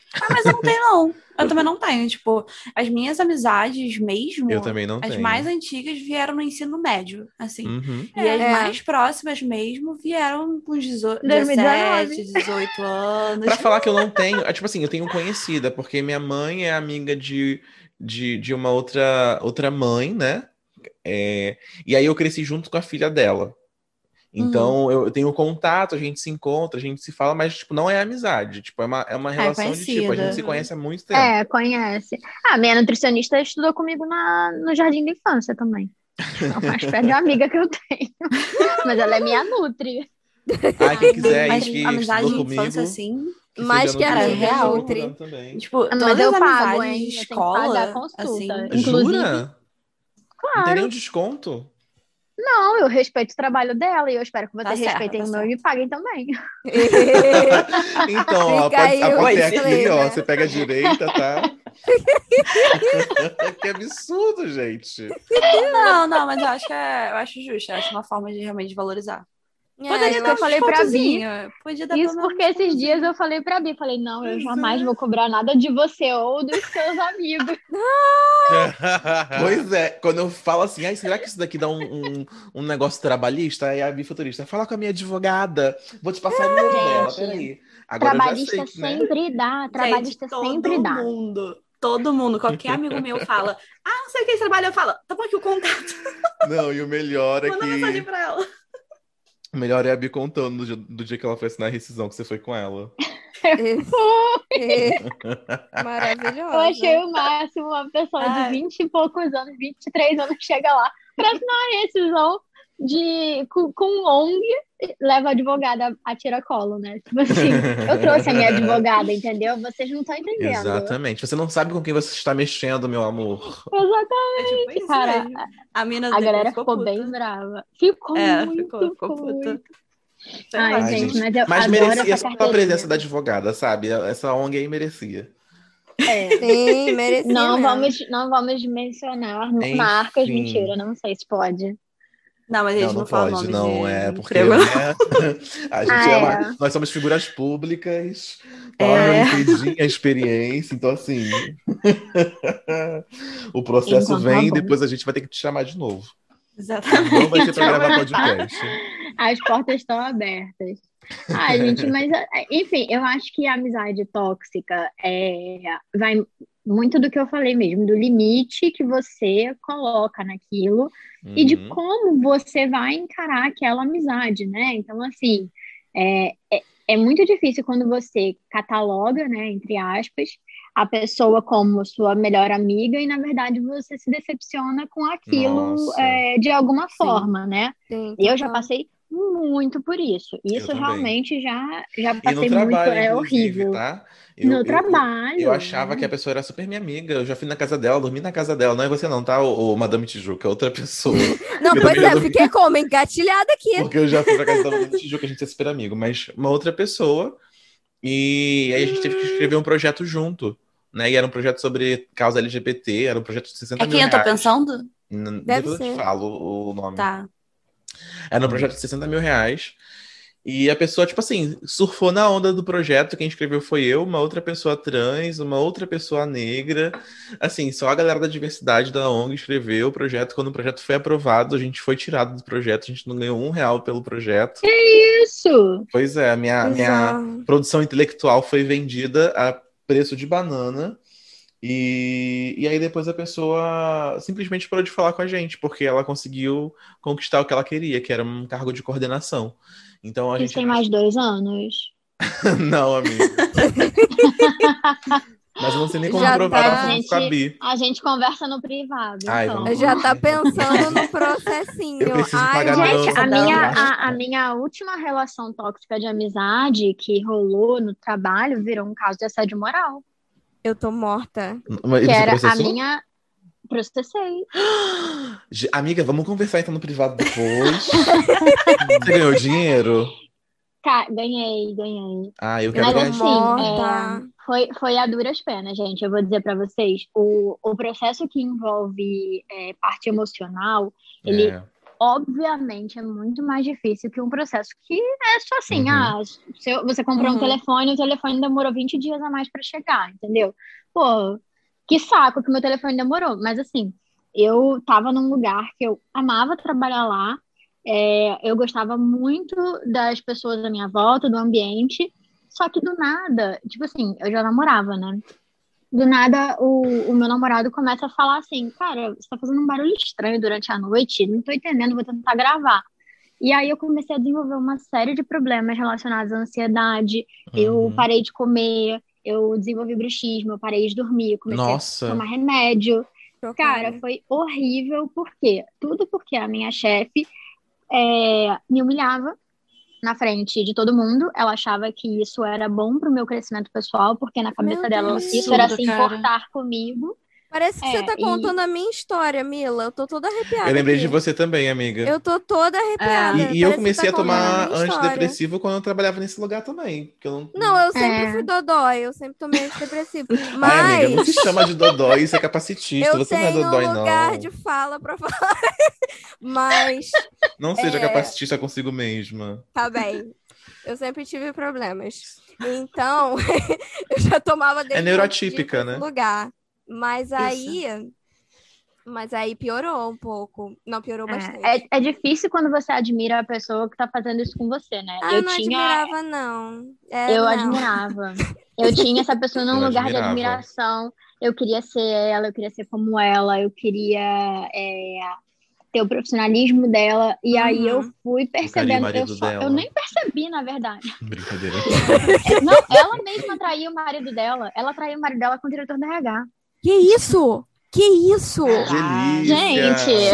Ah, mas eu não tenho, não. Eu também não tenho. Tipo, as minhas amizades mesmo, Eu também não as tenho. mais antigas vieram no ensino médio, assim. Uhum. E as É. mais próximas mesmo vieram com dezo- dois mil e dezenove. dezessete, dezoito anos. Pra falar que eu não tenho, é tipo assim, eu tenho conhecida, porque minha mãe é amiga de, de, de uma outra, outra mãe, né? É, e aí eu cresci junto com a filha dela. Então eu eu tenho contato, a gente se encontra, a gente se fala, mas tipo, não é amizade. Tipo, é uma, é uma relação de tipo, a gente conhecida. se Uhum. conhece há muito tempo. É, conhece. Ah, minha nutricionista estudou comigo na, no Jardim da Infância também. É uma espécie de amiga que eu tenho. Mas ela é minha nutri. Ah, quem Ai, quiser aí Mas que amizade estudou de infância, comigo, assim, que Mais seja que cara, é nutricionista, amiga, eu tô real. Nutri. procurando também. Tipo, Mas todas eu as pago, amizades hein? de Eu tenho que pagar a escola, consulta. assim. Inclusive, Jura? Não tem claro. nenhum desconto? Não, eu respeito o trabalho dela e eu espero que Tá vocês certo, respeitem tá o meu e me certo. paguem também. Então, ó, Fica pode, aí o pode ser aqui, ó. disclaimer. Você pega a direita, tá? Que absurdo, gente. Não, não, mas eu acho que é, eu acho justo. Eu acho uma forma de realmente valorizar. É, Poderia eu que eu dar um falei pra Bi. descontozinho. Podia dar pelo Isso menos um porque esses dias descontozinho. eu falei pra Bi, falei, não, eu Pois jamais é. vou cobrar nada de você ou dos seus amigos. Pois é, quando eu falo assim, ai, será que isso daqui dá um, um, um negócio trabalhista? Aí a bifuturista, fala com a minha advogada, vou te passar o número dela, Gente, peraí. Agora eu já sei, trabalhista né? sempre dá, Gente, trabalhista sempre todo dá. mundo, todo mundo, qualquer amigo meu fala, ah, não sei quem trabalha, eu falo, tá bom aqui o contato, Não, e o melhor é manda mensagem que. pra ela. O melhor é a Bi contando do dia, do dia que ela foi assinar a rescisão, que você foi com ela. Eu Maravilhosa. achei o máximo uma pessoa de Ai. vinte e poucos anos, vinte e três anos, chega lá pra assinar uma rescisão de, com, com O N G, leva a advogada a tiracolo, né? Tipo assim, eu trouxe a minha advogada, entendeu? Vocês não estão entendendo. Exatamente. Você não sabe com quem você está mexendo, meu amor. Exatamente, É tipo isso cara. mesmo. A mina A depois galera ficou ficou puta. bem brava. Ficou É, muito, ficou, ficou ficou puta. muito. Sei Ai, lá. Ai, gente, gente, mas eu mas adoro merecia essa só a presença carteirinha. da advogada, sabe? Essa O N G aí merecia. É. Sim, merecia Não mesmo. vamos, não vamos mencionar marcas, Enfim. mentira, não sei se pode. Não, mas a gente Não, não, não fala pode, nome não. de, É de porque, emprego, não. né? A gente Ah, é uma... é. Nós somos figuras públicas. Tá lá É. no LinkedIn a experiência. Então, assim. O processo Então tá vem e bom. depois a gente vai ter que te chamar de novo. Exatamente. Não vai ser pra gravar podcast. As portas estão abertas. Ah, gente, mas enfim, eu acho que a amizade tóxica é, vai muito do que eu falei mesmo, do limite que você coloca naquilo e de Uhum. como você vai encarar aquela amizade, né? Então, assim, é, é, é muito difícil quando você cataloga, né, entre aspas, a pessoa como sua melhor amiga e, na verdade, você se decepciona com aquilo Nossa, é, de alguma Sim. forma, né? Sim, Eu já total. passei muito por isso. eu Isso também. realmente já, já E no passei muito, trabalho, é inclusive, horrível. tá? Eu, No eu, eu, trabalho, eu achava né? que a pessoa era super minha amiga. Eu já fui na casa dela, dormi na casa dela. Não é você não, tá, ô, ô, Madame Tijuca? É outra pessoa. Não, Eu pois também já é, dormi- fiquei como? Engatilhada aqui. Porque eu já fui pra casa da Madame Tijuca, a gente é super amigo. Mas uma outra pessoa. E aí a gente teve que escrever um projeto junto. Né? E era um projeto sobre causa L G B T. Era um projeto de sessenta É mil quem eu tô reais. pensando? N- Deve Depois eu te ser. falo o nome. Tá. Era um projeto de sessenta mil reais. E a pessoa, tipo assim, surfou na onda do projeto. Quem escreveu foi eu, uma outra pessoa trans, uma outra pessoa negra. Assim, só a galera da diversidade da O N G escreveu o projeto. Quando o projeto foi aprovado, a gente foi tirado do projeto. A gente não ganhou um real pelo projeto. Isso! Pois é, a minha, minha Bizarro. produção intelectual foi vendida a preço de banana. E, e aí depois a pessoa simplesmente parou de falar com a gente, porque ela conseguiu conquistar o que ela queria, que era um cargo de coordenação. Então a Isso gente tem mais dois anos. Não, amigo. Mas eu não sei nem como Já provar tá. a A fundo com a gente, Bi. a gente conversa no privado, Ai, então. vamos- Já tá Eu pensando no Eu processinho. preciso Ai, pagar mas- meu- Gente, a meu minha, elástico. a, a minha última relação tóxica de amizade que rolou no trabalho virou um caso de assédio moral. Eu tô morta. Mas Que você era a processou? minha. Processei. Ge- Amiga, vamos conversar então no privado depois. Você ganhou dinheiro? Ca- Ganhei, ganhei. Ah, eu quero Mas ganhar Tô dinheiro. assim, morta. é, foi, foi a duras penas, gente. Eu vou dizer pra vocês, o, o processo que envolve é, parte emocional, ele É. obviamente, é muito mais difícil que um processo que é só assim, Uhum. ah, se você comprou um Uhum. telefone, o telefone demorou vinte dias a mais para chegar, entendeu? Pô, que saco que o meu telefone demorou. Mas assim, eu tava num lugar que eu amava trabalhar lá, é, eu gostava muito das pessoas à minha volta, do ambiente, só que do nada, tipo assim, eu já namorava, né? Do nada, o, o meu namorado começa a falar assim, cara, você tá fazendo um barulho estranho durante a noite, não tô entendendo, vou tentar gravar. E aí eu comecei a desenvolver uma série de problemas relacionados à ansiedade, eu Uhum. parei de comer, eu desenvolvi bruxismo, eu parei de dormir, eu comecei a Nossa. tomar remédio. Cara, Chocada. foi horrível, por quê? Tudo porque a minha chefe é, me humilhava na frente de todo mundo. Ela achava que isso era bom pro meu crescimento pessoal, porque na cabeça Meu dela Deus. isso era Absurdo, se cara. importar comigo. Parece que você É, tá e contando a minha história, Mila. Eu tô toda Eu arrepiada lembrei de aqui. você também, amiga. Eu tô toda arrepiada. E, e eu Parece que você comecei tá a contando a tomar minha história. antidepressivo quando eu trabalhava nesse lugar também. Porque eu não... Não, eu sempre é, fui dodói, eu sempre tomei antidepressivo. Ai, amiga, não Mas se chama de dodói, isso é capacitista. eu Você não é tenho dodói, lugar de não. fala pra falar. Mas, Não seja é, capacitista consigo mesma. tá bem. Eu sempre tive problemas. Então, eu já tomava É desde antes de ir neurotípica, pra esse né? lugar. Mas Isso. aí, mas aí piorou um pouco. Não, piorou é, bastante. é, é difícil quando você admira a pessoa que tá fazendo isso com você, né? Ah, eu Eu não tinha, admirava, não. É, eu não. admirava. Eu tinha essa pessoa num Eu lugar de admirava. admiração. Eu queria ser ela, eu queria ser como ela, eu queria é, ter o profissionalismo dela. E aí eu Uhum. fui Ficaria o percebendo, eu marido só, eu dela. nem percebi, na verdade. Brincadeira. É, não, ela mesma traiu o marido dela. Ela traiu o marido dela com o diretor do R H. Que isso? Que isso? Caralho. Gente, Delícia!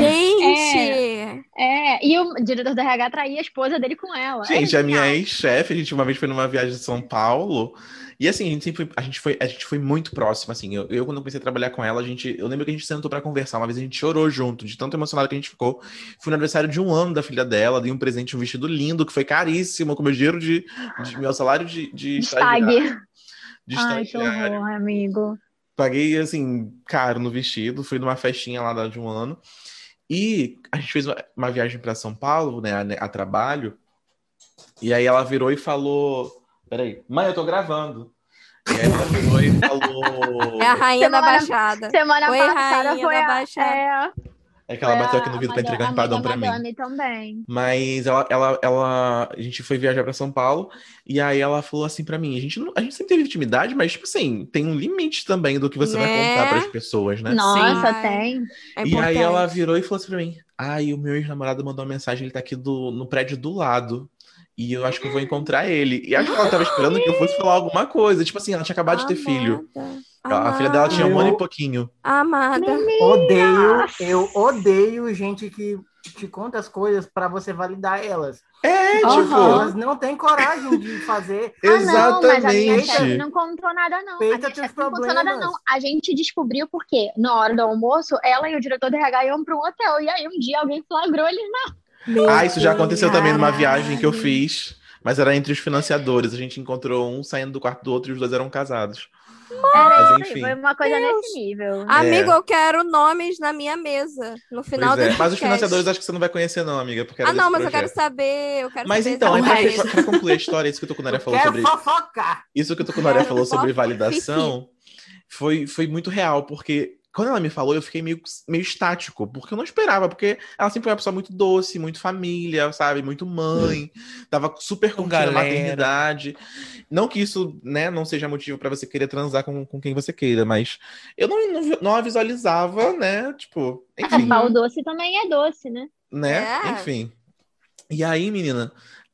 Gente! é, e o diretor do R H traía a esposa dele com ela. Era Gente, a minha genial. ex-chefe, a gente uma vez foi numa viagem de São Paulo. E assim, a gente sempre foi, a gente foi, a gente foi muito próximo, assim. Eu, eu, quando comecei a trabalhar com ela, a gente, eu lembro que a gente sentou pra conversar. Uma vez a gente chorou junto, de tanto emocionado que a gente ficou. Foi no aniversário de um ano da filha dela, dei um presente, um vestido lindo, que foi caríssimo, com meu dinheiro de, de meu salário de, de estagiário. Stag. De Ai, que estagiário. horror, amigo. Paguei, assim, caro no vestido. Fui numa festinha lá da- de um ano. E a gente fez uma, uma viagem pra São Paulo, né, a, a trabalho. E aí ela virou e falou: Peraí, mãe, eu tô gravando. E aí ela virou e falou. É a rainha da Semana, Baixada. semana Oi, passada rainha foi da a, Baixada. é, É que ela foi bateu aqui no a, a, vidro pra Mada- entregar a mãe da empadão pra mim. Madame também. Mas ela, ela, ela, a gente foi viajar pra São Paulo e aí ela falou assim pra mim: a gente, não, a gente sempre teve intimidade, mas, tipo assim, tem um limite também do que você vai contar Né? pras pessoas, né? Nossa, Ai, tem. é E aí ela importante. virou e falou assim pra mim: Ai, o meu ex-namorado mandou uma mensagem, ele tá aqui do, no prédio do lado. E eu acho que eu vou encontrar ele. E acho que ela tava esperando que eu fosse falar alguma coisa. Tipo assim, ela tinha acabado de ter filho. Amada. A filha dela tinha um ano e Amada. pouquinho. Amada. Odeio, eu odeio gente que te conta as coisas pra você validar elas. É, Tipo, tipo, elas não têm coragem de fazer. Ah, não, mas a minha chefe exatamente. não contou nada, não. A Peita minha teus chefe não contou nada, problemas. não. A gente descobriu porque, na hora do almoço, ela e o diretor do R H iam para um hotel. E aí, um dia, alguém flagrou eles na... Meu Ah, isso já Deus. aconteceu também numa viagem que eu Caralho. fiz. Mas era entre os financiadores. A gente encontrou um saindo do quarto do outro e os dois eram casados. Era Mas isso aí, enfim. foi uma coisa Deus. nesse nível. Amigo, É. eu quero nomes na minha mesa no final Pois é. desse Mas os podcast. financiadores acho que você não vai conhecer, não, amiga, porque era Ah, não, desse mas eu quero projeto. saber. Eu quero Mas saber então, aí O pra, exatamente. resto. pra concluir a história, isso que o Tucunaré Eu falou quero sobre. fofocar. Isso que o Tucunaré Quero falou sobre fofoca. validação foi, foi muito real, porque quando ela me falou, eu fiquei meio, meio estático, porque eu não esperava, porque ela sempre foi uma pessoa muito doce, muito família, sabe? Muito mãe, tava super Com curtindo a galera. maternidade. Não que isso, né, não seja motivo pra você querer transar com, com quem você queira, mas eu não, não, não a visualizava, né? Tipo, É, enfim, pau doce também é doce, né? né? É. Enfim. E aí, menina,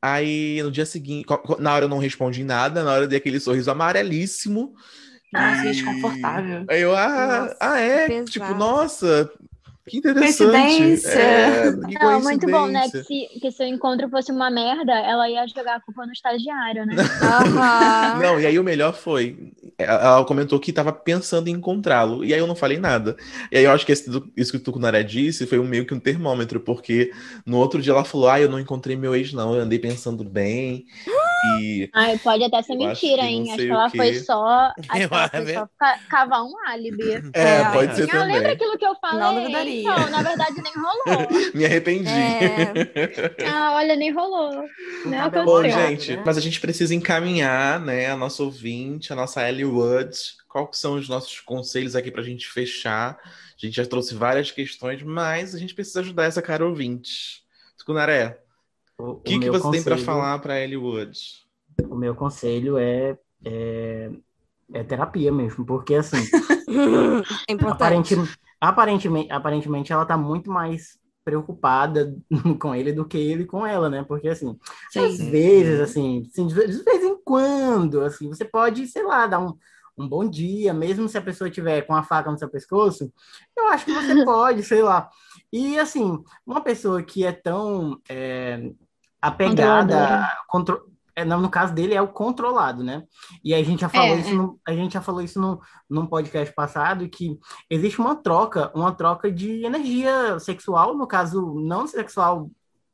aí no dia seguinte, co- co- na hora eu não respondi nada, na hora eu dei aquele sorriso amarelíssimo. Nossa, que E desconfortável. aí eu, ah, Nossa, ah é? que Tipo, pesado. nossa, que interessante. Coincidência. É, que Não, muito bom, né? Que coincidência. se, que se o encontro fosse uma merda, ela ia jogar a culpa no estagiário, né? Aham. Não, e aí o melhor foi, ela comentou que tava pensando em encontrá-lo, e aí eu não falei nada. E aí eu acho que esse do- isso que o Tucunaré disse foi um, meio que um termômetro, porque no outro dia ela falou, ah, eu não encontrei meu ex não, eu andei pensando bem. E Ai, pode até ser eu acho mentira, que não hein? Acho sei que o ela foi quê. só. Acho que ela foi Eu- só ca- cavar um álibi. É, É, pode ser Assim, ah, lembra também. aquilo que eu falei? Não duvidaria. Então, na verdade, nem rolou. Me arrependi. É, Ah, olha, nem rolou. Um Não cabelo Bom, aconteceu. molhado, gente, né? mas a gente precisa encaminhar, né, a nossa ouvinte, a nossa Ellie Woods. Quais são os nossos conselhos aqui pra gente fechar? A gente já trouxe várias questões, mas a gente precisa ajudar essa cara ouvinte. Tucunaré, O, o o que, que meu você tem pra conselho, falar pra Ellie Woods? o meu conselho é, é, é terapia mesmo, porque assim, é importante. aparente, aparentemente, aparentemente ela tá muito mais preocupada com ele do que ele com ela, né? Porque assim, às Sim. vezes, Uhum. assim, assim, de vez de vez em quando, assim, você pode, sei lá, dar um, um bom dia, mesmo se a pessoa estiver com a faca no seu pescoço, eu acho que você pode, sei lá. E assim, uma pessoa que é tão é, apegada, Controladora. contro... é, não, no caso dele é o controlado, né? E a gente já falou É, isso, é. no, a gente já falou isso no, num podcast passado, que existe uma troca, uma troca de energia sexual, no caso não sexual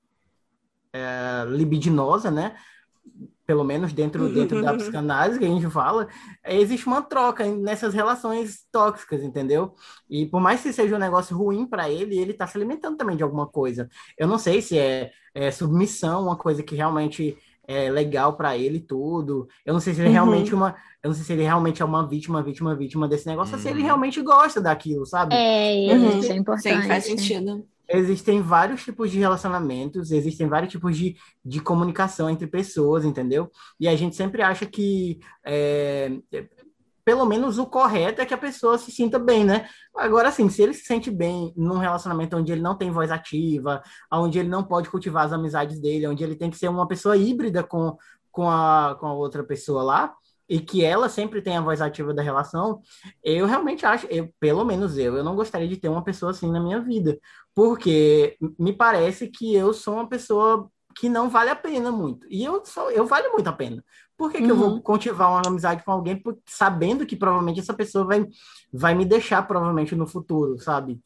é, libidinosa, né? Pelo menos dentro, dentro da psicanálise que a gente fala, é, existe uma troca nessas relações tóxicas, entendeu? E por mais que seja um negócio ruim para ele, ele está se alimentando também de alguma coisa. Eu não sei se é, é submissão, uma coisa que realmente é legal para ele e tudo. Eu não sei se ele é realmente Uhum. uma, eu não sei se ele realmente é uma vítima, vítima, vítima desse negócio, ou se ele Uhum. realmente gosta daquilo, sabe? É, Uhum. isso é Existem, Sim, faz importante. sentido. existem vários tipos de relacionamentos, existem vários tipos de, de comunicação entre pessoas, entendeu? E a gente sempre acha que é, é, pelo menos o correto é que a pessoa se sinta bem, né? Agora, assim, se ele se sente bem num relacionamento onde ele não tem voz ativa, onde ele não pode cultivar as amizades dele, onde ele tem que ser uma pessoa híbrida com, com, a, com a outra pessoa lá, e que ela sempre tem a voz ativa da relação, eu realmente acho, eu, pelo menos eu, eu não gostaria de ter uma pessoa assim na minha vida, porque me parece que eu sou uma pessoa que não vale a pena muito. E eu sou, eu valho muito a pena. Por que que eu vou Uhum. cultivar uma amizade com alguém por- sabendo que provavelmente essa pessoa vai, vai me deixar provavelmente no futuro, sabe?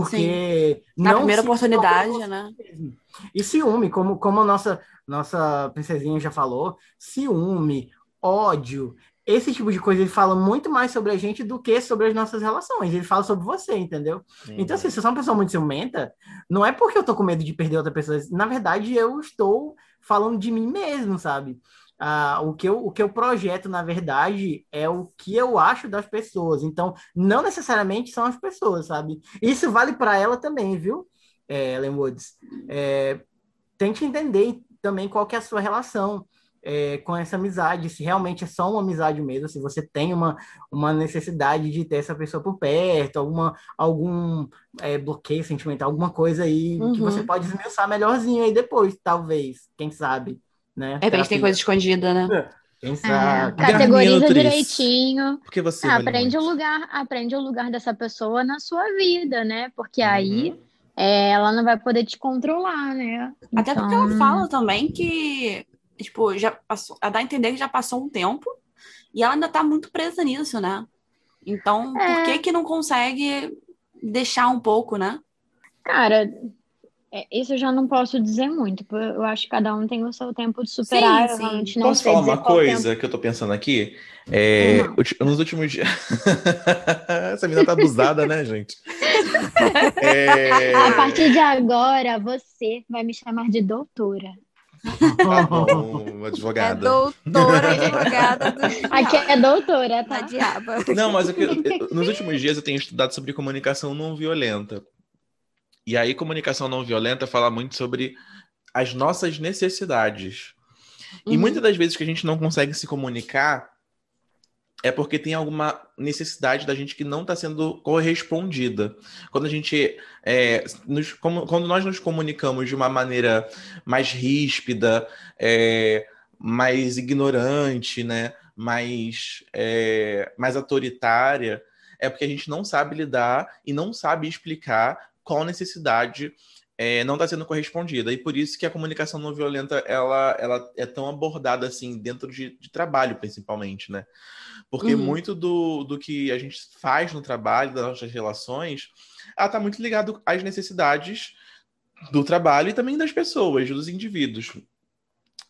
Porque Na não primeira se tornou oportunidade, você né? mesmo. E ciúme, como, como a nossa, nossa princesinha já falou, ciúme, ódio, esse tipo de coisa ele fala muito mais sobre a gente do que sobre as nossas relações. Ele fala sobre você, entendeu? Então, assim, Uhum. se eu sou uma pessoa muito ciumenta, não é porque eu tô com medo de perder outra pessoa. Na verdade, eu estou falando de mim mesmo, sabe? Ah, o que eu, o que eu projeto, na verdade, é o que eu acho das pessoas. Então, não necessariamente são as pessoas, sabe? Isso vale para ela também, viu, é, Ellen Woods? É, tente entender também qual que é a sua relação é, com essa amizade, se realmente é só uma amizade mesmo, se você tem uma, uma necessidade de ter essa pessoa por perto, alguma, algum é, bloqueio sentimental, alguma coisa aí que você Uhum. pode esmiuçar melhorzinho aí depois, talvez, quem sabe, né? De repente tem Terapia. coisa escondida, né? Quem É, sabe? Garminha categoriza Nutriz, direitinho. por que você É, vale aprende o muito? lugar, aprende o lugar dessa pessoa na sua vida, né? Porque aí Uhum. é, ela não vai poder te controlar, né? Até porque ela Então, fala também que, tipo, já passou, a dar a entender que já passou um tempo e ela ainda tá muito presa nisso, né? Então, por que é, que não consegue deixar um pouco, né? cara, é, isso eu já não posso dizer muito, porque eu acho que cada um tem o seu tempo de Sim, superar. Eu sim. realmente não Posso sei falar dizer uma qual o tempo. coisa que eu tô pensando aqui? É, Não. ulti- nos últimos dias. Essa menina tá abusada, né, gente? A É, partir de agora, você vai me chamar de doutora. tá bom, É advogada. doutora advogada do Aqui diabo, é doutora, da tá? diaba. Não, mas eu que- eu- nos últimos dias eu tenho estudado sobre comunicação não violenta. E aí, comunicação não violenta fala muito sobre as nossas necessidades. E Uhum. muitas das vezes que a gente não consegue se comunicar é porque tem alguma necessidade da gente que não está sendo correspondida. Quando a gente é, nos, como- quando nós nos comunicamos de uma maneira mais ríspida, é, mais ignorante, né, mais, é, mais autoritária, é porque a gente não sabe lidar e não sabe explicar qual necessidade é, não está sendo correspondida. E por isso que a comunicação não violenta ela, ela é tão abordada assim dentro de, de trabalho, principalmente, né? Porque Uhum. muito do, do que a gente faz no trabalho, das nossas relações, ela está muito ligado às necessidades do trabalho e também das pessoas, dos indivíduos.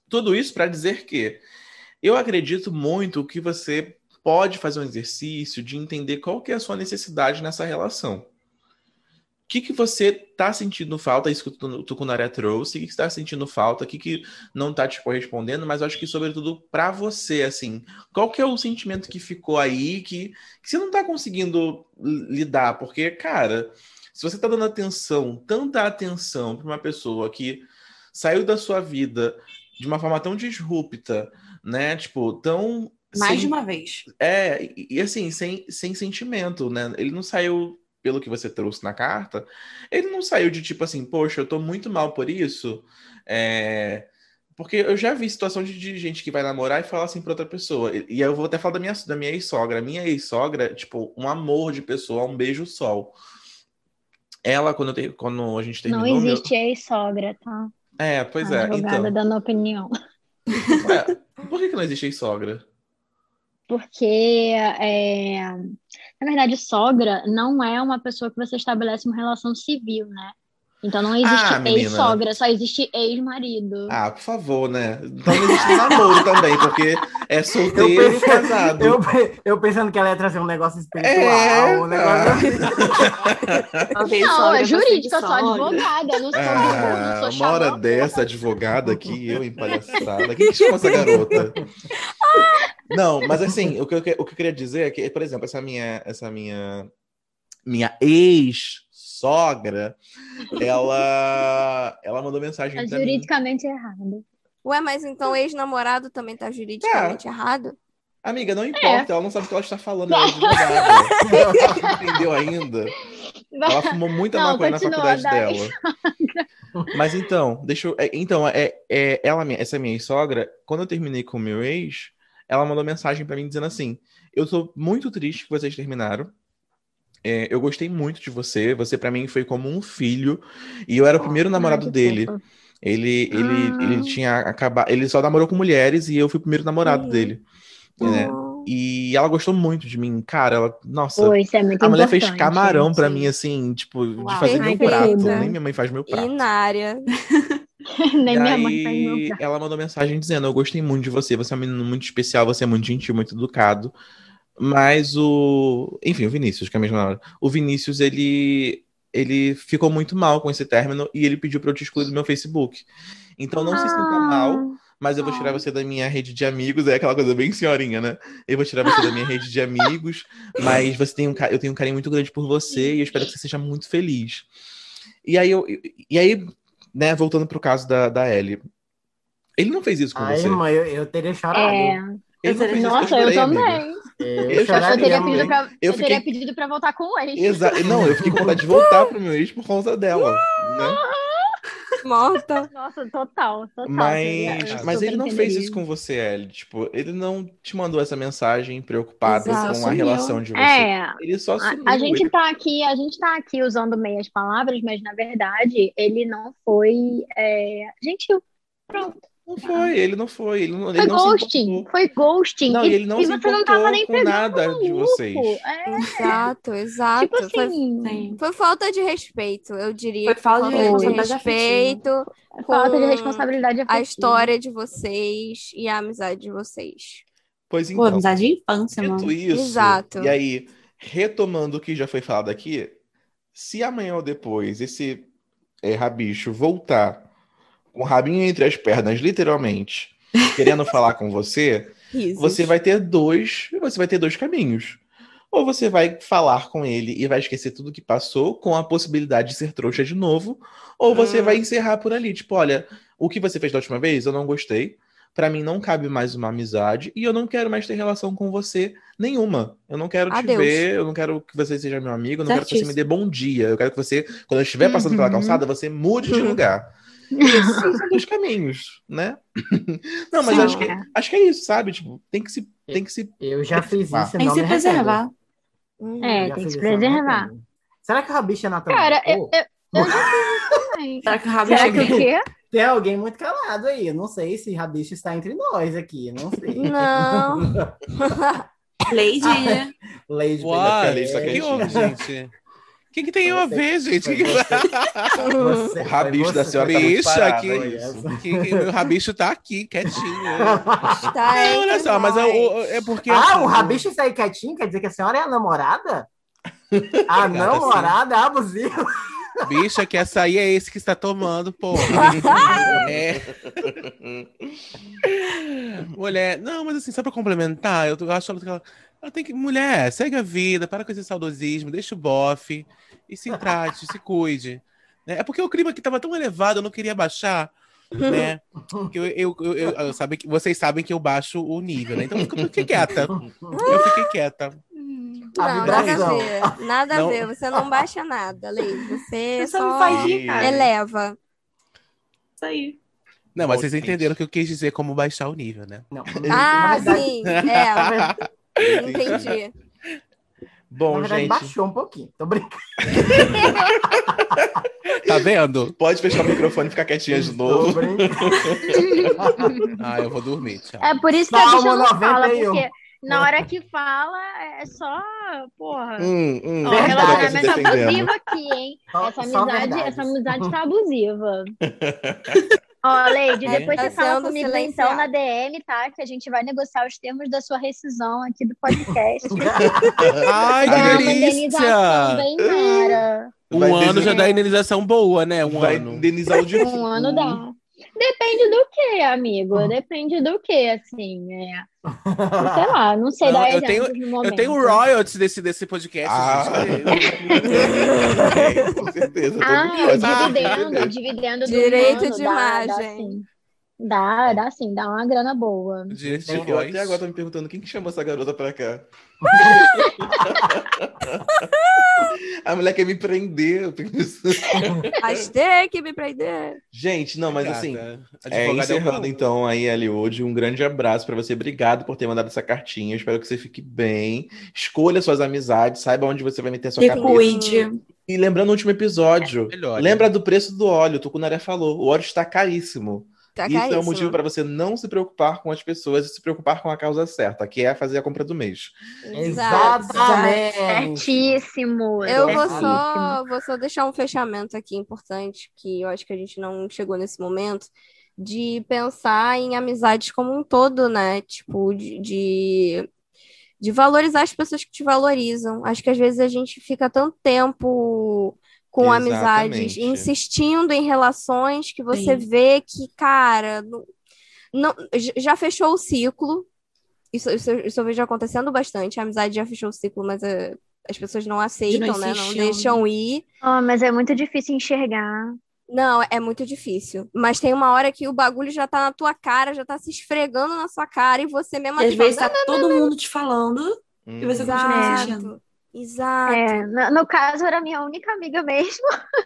Tudo isso para dizer que eu acredito muito que você pode fazer um exercício de entender qual que é a sua necessidade nessa relação. O que, que você tá sentindo falta, isso que o Tucunaré trouxe, o que, que você tá sentindo falta, o que, que não tá te correspondendo, mas eu acho que, sobretudo, para você, assim, qual que é o sentimento que ficou aí, que, que você não tá conseguindo lidar? Porque, cara, se você tá dando atenção, tanta atenção para uma pessoa que saiu da sua vida de uma forma tão disrupta, né, tipo, tão... Mais sem, de uma vez. É, e, e assim, sem, sem sentimento, né, ele não saiu... pelo que você trouxe na carta, ele não saiu de tipo assim, poxa, eu tô muito mal por isso, é... porque eu já vi situação de, de gente que vai namorar e fala assim pra outra pessoa, e, e eu vou até falar da minha, da minha ex-sogra, minha ex-sogra, tipo, um amor de pessoa, um beijo sol. Ela, quando, eu te, quando a gente Não terminou... existe meu... ex-sogra, tá? É, pois A é, advogada então... dando opinião. Ué, por que, que não existe ex-sogra? Porque, é, na verdade, sogra não é uma pessoa que você estabelece uma relação civil, né? Então não existe Ah, menina. ex-sogra, só existe ex-marido. Ah, por favor, né? Então não existe namoro também, porque é Eu, solteiro e pensei, casado. eu, pe- eu pensando que ela ia trazer um negócio espiritual, É, um negócio... Talvez Não, sogra é pra jurídica, eu sempre sou sogra. advogada, eu não sou, Ah, não sou uma hora xamã. dessa, advogada aqui, eu em palhaçada. Quem que chama essa garota? Não, mas assim, o que eu, que- o que eu queria dizer é que, por exemplo, essa minha, essa minha, minha ex-sogra, ela, ela mandou mensagem É pra mim. juridicamente errado. Ué, mas então ex-namorado também tá juridicamente errado? Amiga, não É. importa, ela não sabe o que ela está falando, ela é advogada. Você não entendeu ainda? Ela fumou muita Não, maconha na continua, faculdade Dai. dela. Mas então, deixa eu. é, Então, é, é, ela, essa minha sogra, quando eu terminei com o meu ex, ela mandou mensagem pra mim dizendo assim: eu tô muito triste que vocês terminaram. É, eu gostei muito de você. Você pra mim foi como um filho. E eu era o primeiro Ai, namorado que dele. fofa. Ele, ele, ele Ah. tinha acabado. Ele só namorou com mulheres e eu fui o primeiro namorado Uhum. dele. Né? Oh. E ela gostou muito de mim, cara. Ela, nossa, Pô, isso é muito a mulher importante. fez camarão pra Sim. mim, assim, tipo, de Uau. fazer meu Perfeita. prato. Perfeita. Nem minha mãe faz meu prato. Inária. Nem E minha mãe faz meu aí prato. ela mandou mensagem dizendo: eu gostei muito de você, você é um menino muito especial, você é muito gentil, muito educado. Mas o. Enfim, o Vinícius, que é a mesma hora. O Vinícius, ele. Ele ficou muito mal com esse término e ele pediu pra eu te excluir do meu Facebook. Então não se sinta mal, Ah, mas eu vou tirar você da minha rede de amigos. É aquela coisa bem senhorinha, né? Eu vou tirar você da minha rede de amigos, mas você tem um, ca- eu tenho um carinho muito grande por você e eu espero que você seja muito feliz. E aí, eu, e aí né, voltando pro caso da, da Ellie. Ele não fez isso com Ai, você. mãe, eu, eu teria chorado. é... Ele não fez isso. Nossa, eu eu chorei, amiga. também. Eu, Eu Eu choraria teria também. pedido pra, Eu eu teria fiquei- pedido pra voltar com o ex. Exa... Não, eu fiquei com vontade de voltar pro meu ex por causa dela, né? Morta. Nossa, total, total. Mas, eu mas super ele não fez entenderia. isso com você, Ellie. Tipo, ele não te mandou essa mensagem preocupado Exato. com a Sumiu. relação de você. É, Ele só a, sumiu. a gente ele... tá aqui, a gente tá aqui usando meias palavras, mas na verdade ele não foi é, gentil. Pronto. Não foi, ele não foi. Ele não, ele Foi não se ghosting, importou. foi ghosting. Não, e, e ele não e se você não tava importou nem com pegando nada no de maluco. vocês. É, Exato, exato. tipo Foi, assim, Sim. foi falta de respeito, eu diria. Foi que falta de responsabilidade responsabilidade afetiva. respeito falta de com responsabilidade a afetiva. história de vocês e a amizade de vocês. Pois Pô, então, amizade de infância, dito mano. isso, Exato. e aí, retomando o que já foi falado aqui, se amanhã ou depois esse é, rabicho voltar com o rabinho entre as pernas, literalmente, querendo falar com você, Risos. você vai ter dois, você vai ter dois caminhos. Ou você vai falar com ele e vai esquecer tudo que passou, com a possibilidade de ser trouxa de novo, ou você Hum. vai encerrar por ali, tipo, olha, o que você fez da última vez, eu não gostei. Pra mim não cabe mais uma amizade e eu não quero mais ter relação com você nenhuma. Eu não quero te Adeus. ver, eu não quero que você seja meu amigo, eu não quero que você me dê bom dia. Eu quero que você, quando eu estiver passando pela Uhum. calçada, você mude de lugar. E esses são dois caminhos, né? Não, mas Sim. acho que, acho que é isso, sabe? Tipo, tem que se, tem que se Eu já fiz Ah. isso e Tem não que me se arrependo. preservar. Hum. É, Já tem que fiz se isso e não me preservar. arrependo. Será que a Rabicha Natan Cara, eu, voltou? eu, eu já fiz isso também. Será que o rabo Será chega? que o quê? Tem alguém muito calado aí. Eu não sei se Rabicha está entre nós aqui. Não sei. Não. Lady. Lady Uai, Bela isso aqui Que é Festa. houve, gente? que, que tem a ver, gente? Foi Que que- você. Você- O rabicho foi da você. senhora tá muito Bicha, parado, que, é isso. que, que meu rabicho tá aqui, quietinho. Está É, olha entre só, mas é, nós. o- é porque. Ah, assim, o rabicho está aí quietinho? Quer dizer que a senhora é a namorada? A Gata, namorada abusiva. Bicha, que açaí é esse que está tomando, porra. É. Mulher, não, mas assim, só pra complementar, eu tô- acho que ela, ela tem que. Mulher, segue a vida, para com esse saudosismo, deixa o bofe e se trate, se cuide. Né? É porque o clima aqui tava tão elevado, eu não queria baixar, né? Que eu, eu, eu, eu- eu- sabe que, vocês sabem que eu baixo o nível, né? Então eu fiquei- eu fiquei quieta. Eu fiquei quieta. A Não, nada a vibração. ver. Nada Não. a ver. Você não baixa nada, Lei. Você Você só só me faz rir, cara. eleva. Isso aí. Não, mas Bom, vocês gente. entenderam o que eu quis dizer como baixar o nível, né? Não. Ah, na verdade, sim. É. Entendi. Bom, na verdade gente, baixou um pouquinho. Tô brincando. Tá vendo? pode fechar o microfone e ficar quietinha de Tô novo. brincando. Ah, eu vou dormir, tchau. É por isso que a Salmo bicha não fala, noventa e um. porque na hora que fala é só, porra. Hum, hum, Ó, Verdade. relacionamento tá entendendo. abusivo aqui, hein? Só- Essa só amizade, verdades. essa amizade tá abusiva. Ó, Lady, É. depois você Tá fala sendo comigo silenciado. então na D M, tá? Que a gente vai negociar os termos da sua rescisão aqui do podcast. Ai, Dá uma que indenização delícia! bem cara. Um Vai ano desen- já dá indenização boa, né? Um Vai ano. indenizar o defunto. Um ano dá. Depende do que, amigo? Depende do que, assim. É. Sei lá, não sei Não, dar eu tenho- exemplos no momento. Eu tenho royalties desse, desse podcast, Ah. gente. É, com certeza. todo Ah, mundo o pode dividendo, entender. o dividendo do Direito ano de dá, dá imagem. sim. Dá, dá sim, dá uma grana boa. Direito de Eu voz. até agora tô me perguntando quem que chamou essa garota pra cá. A mulher quer me prender. eu fico pensando. Mas tem que me prender. Gente, não, mas Gata, assim, advogada é, o encerrando povo. então aí, Eliud, um grande abraço pra você. Obrigado por ter mandado essa cartinha. Espero que você fique bem. Escolha suas amizades, saiba onde você vai meter sua Se cabeça. cuide. E lembrando o último episódio, Melhor, lembra do preço do óleo. O Tucunaré falou, o óleo está caríssimo. Tá Isso é um caríssimo. motivo para você não se preocupar com as pessoas e se preocupar com a causa certa, que é fazer a compra do mês. Exato. Exatamente. Certíssimo. Eu vou certíssimo. só, vou só deixar um fechamento aqui importante, que eu acho que a gente não chegou nesse momento, de pensar em amizades como um todo, né? Tipo, de, de, de valorizar as pessoas que te valorizam. Acho que às vezes a gente fica tanto tempo com amizades, Exatamente. insistindo em relações que você Sim. vê que, cara, não, não- j- já fechou o ciclo. Isso, isso, isso eu vejo acontecendo bastante. A amizade já fechou o ciclo, mas eh, as pessoas não aceitam, né? Não insistir. deixam ir. Oh, mas é muito difícil enxergar. Não, é muito difícil. Mas tem uma hora que o bagulho já tá na tua cara, já tá se esfregando na sua cara, e você mesmo E às assim vezes fala, tá todo mundo te falando Hum. e você continua insistindo. exato, exato. É, no, no caso, era minha única amiga mesmo.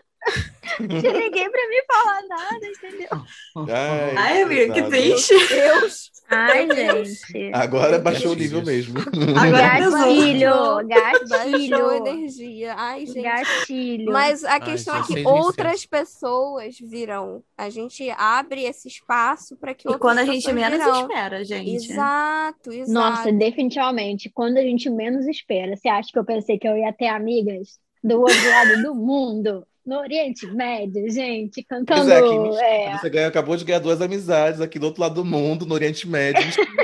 Não tinha ninguém pra me falar nada, entendeu? Ai, Ai, amiga, que pesado. triste. Deus. Ai, Meu Deus. gente. Agora baixou o Gatilhos. nível mesmo. Agora pesou. Gatilho, Baixou gatilho, energia. Ai, gente. gatilho. Mas a questão é gente, que seja outras pessoas virão. A gente abre esse espaço para que E outras quando a gente pessoas menos virão. espera, gente. Exato, exato. Nossa, definitivamente, quando a gente menos espera. Você acha que eu pensei que eu ia ter amigas do outro lado do mundo? No Oriente Médio, gente, Pois cantando. é, que mentira. é, Você ganha- acabou de ganhar duas amizades aqui do outro lado do mundo, no Oriente Médio.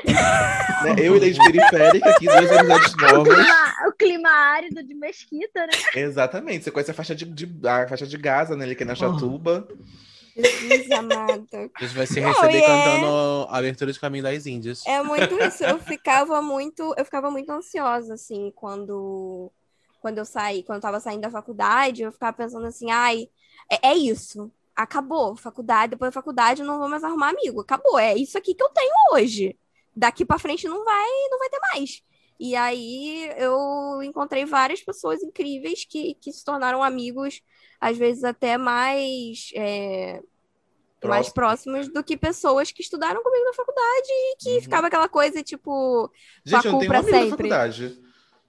Né? Eu e Leite Periférica, aqui, duas amizades o, novas. clima, o clima árido de Mesquita, né? Exatamente. Você conhece a faixa de, de- a faixa de Gaza, né? Ali que é na Chatuba. Jesus amado. A gente vai se Não, receber e é- cantando a abertura de Caminho das Índias. É muito isso. Eu ficava muito, eu ficava muito ansiosa, assim, quando, quando eu saí, quando eu tava saindo da faculdade, eu ficava pensando assim, ai, é, é isso. Acabou, faculdade, depois da faculdade eu não vou mais arrumar amigo. Acabou, é isso aqui que eu tenho hoje. Daqui pra frente não vai, não vai ter mais. E aí eu encontrei várias pessoas incríveis que, que se tornaram amigos, às vezes até mais, é, mais Próximo. próximos do que pessoas que estudaram comigo na faculdade e que Uhum. ficava aquela coisa, tipo, Gente, eu não Facul tenho pra uma amiga da sempre. faculdade.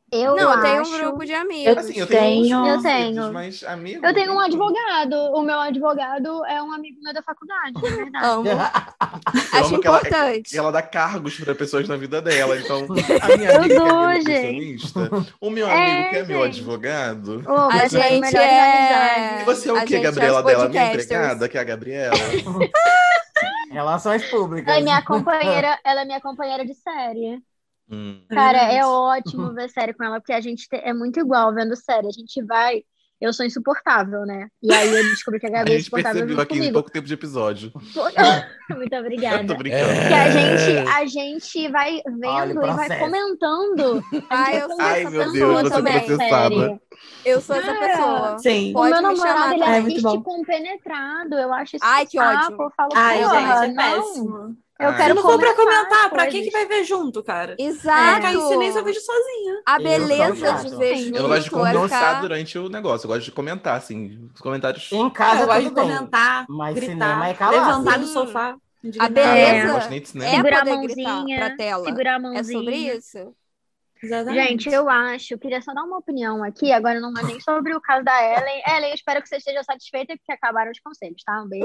Eu Não, eu tenho um acho- grupo de amigos. Assim, eu tenho, Tenho- uns Eu conhecidos, tenho. mas amigo. Eu tenho um tem- advogado. O meu advogado é um amigo meu da faculdade, na verdade. Amo. Eu Acho amo que ela- importante. que ela dá cargos para pessoas na vida dela. Então, a minha amiga que é dou, minha gente. nutricionista, o meu É, amigo que é meu gente. advogado. Ô, A vocês são gente melhores é... amizades. E você é o a quê, gente é Gabriela os dela? Minha podcasters. empregada, que é a Gabriela? Relações públicas. Ela é minha companheira, ela é minha companheira de série. Hum. Cara, é verdade. ótimo ver série com ela, porque a gente te- é muito igual vendo série. A gente vai. Eu sou insuportável, né? E aí eu descobri que a A Gabi é gente insuportável percebeu junto aqui em comigo. pouco tempo de episódio. Muito Eu obrigada. tô brincando. Que a gente, a gente vai Olha vendo o e vai processo. comentando. A Ai, gente eu vai sou Ai, essa meu pessoa Deus, você também. processada. série. Eu sou essa pessoa. Sim. O Pode meu me namorado, chamar ele também. É assiste muito bom. compenetrado. Eu acho isso Ai, um que ódio. saco. Eu falo, Ai, porra, gente, é não. péssimo. Eu Ai. quero Se não for pra comentar comentar, as pra que coisas. que vai ver junto, cara? Exato. Ficar em silêncio eu vejo sozinha. A Eu sou beleza chato. de ver Sim. junto Eu não gosto de é conversar ficar... durante o negócio. Eu gosto de comentar, assim. Os comentários. Em casa eu gosto de tudo bem. comentar, Mas gritar, cinema é calado. levantar do Sim. sofá. A indignada. Ah, não, eu não beleza gosto nem de cinema. é Segurar a poder gritar mãozinha, pra tela. segurar a É mãozinha. sobre isso? Exatamente. Gente, eu acho, eu queria só dar uma opinião aqui, agora não é nem sobre o caso da Ellen. Ellen, eu espero que você esteja satisfeita porque acabaram os conselhos, tá? Um beijo.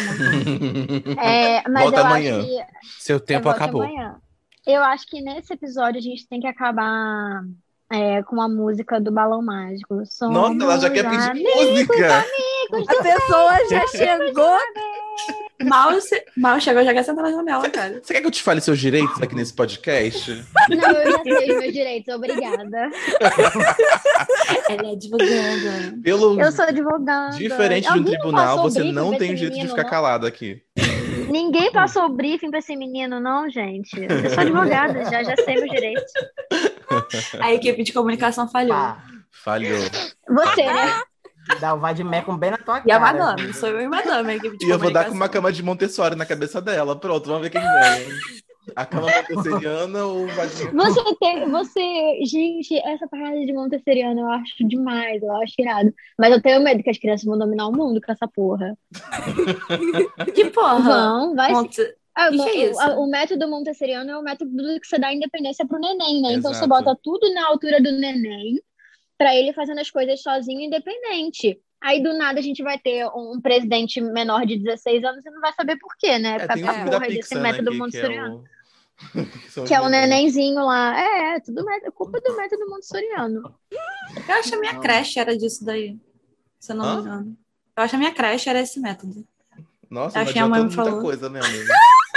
É, mas Volta eu amanhã. acho que Seu é, tempo volte acabou. amanhã. Eu acho que nesse episódio a gente tem que acabar é, com a música do Balão Mágico. Somos Nossa, ela já quer pedir amigos, música. amigos A do pessoa já chegou. Mal, se... Mal chegou, já quer sentar na janela, cara. Você quer que eu te fale seus direitos aqui nesse podcast? Não, eu já sei os meus direitos, obrigada. Ela é advogada. Pelo Eu sou advogada. diferente de um Alguém não tribunal, passou o você briefing não pra tem o esse jeito de menino, ficar não? calado aqui. Ninguém passou o briefing pra esse menino, não, gente. Eu sou advogada, já, já sei meus direitos. A equipe de comunicação falhou. Pá, Falhou. Você, né? dá o vai de mecum bem na tua E a cara. madame, sou eu e a madame, a equipe de E eu vou dar com uma comunicação. cama de Montessori na cabeça dela. Pronto, vamos ver quem ganha. A cama montessoriana ou o vadinho? Você tem. Você. Gente, essa parada de Montessoriano eu acho demais, eu acho irado. Mas eu tenho medo que as crianças vão dominar o mundo com essa porra. Que porra? Vão, vai. Monte- Ah, que o- que é isso? o, o método Montessoriano é o método que você dá independência pro neném, né? Então você Exato. bota tudo na altura do neném pra ele fazendo as coisas sozinho, independente. Aí do nada a gente vai ter um presidente menor de dezesseis anos e não vai saber por quê, né? É, Por tem o causa filme da da porra desse Pixar, né? método Que, que é Montessoriano. o... que são Que é os o nenéns. nenenzinho lá. É, é tudo mé- culpa do método Montessoriano. Eu acho que a minha creche era disso daí, se eu não Hã? me engano. Eu acho que a minha creche era esse método. Nossa, Acho não que a mãe adiantou me muita falou. coisa, né, amigo?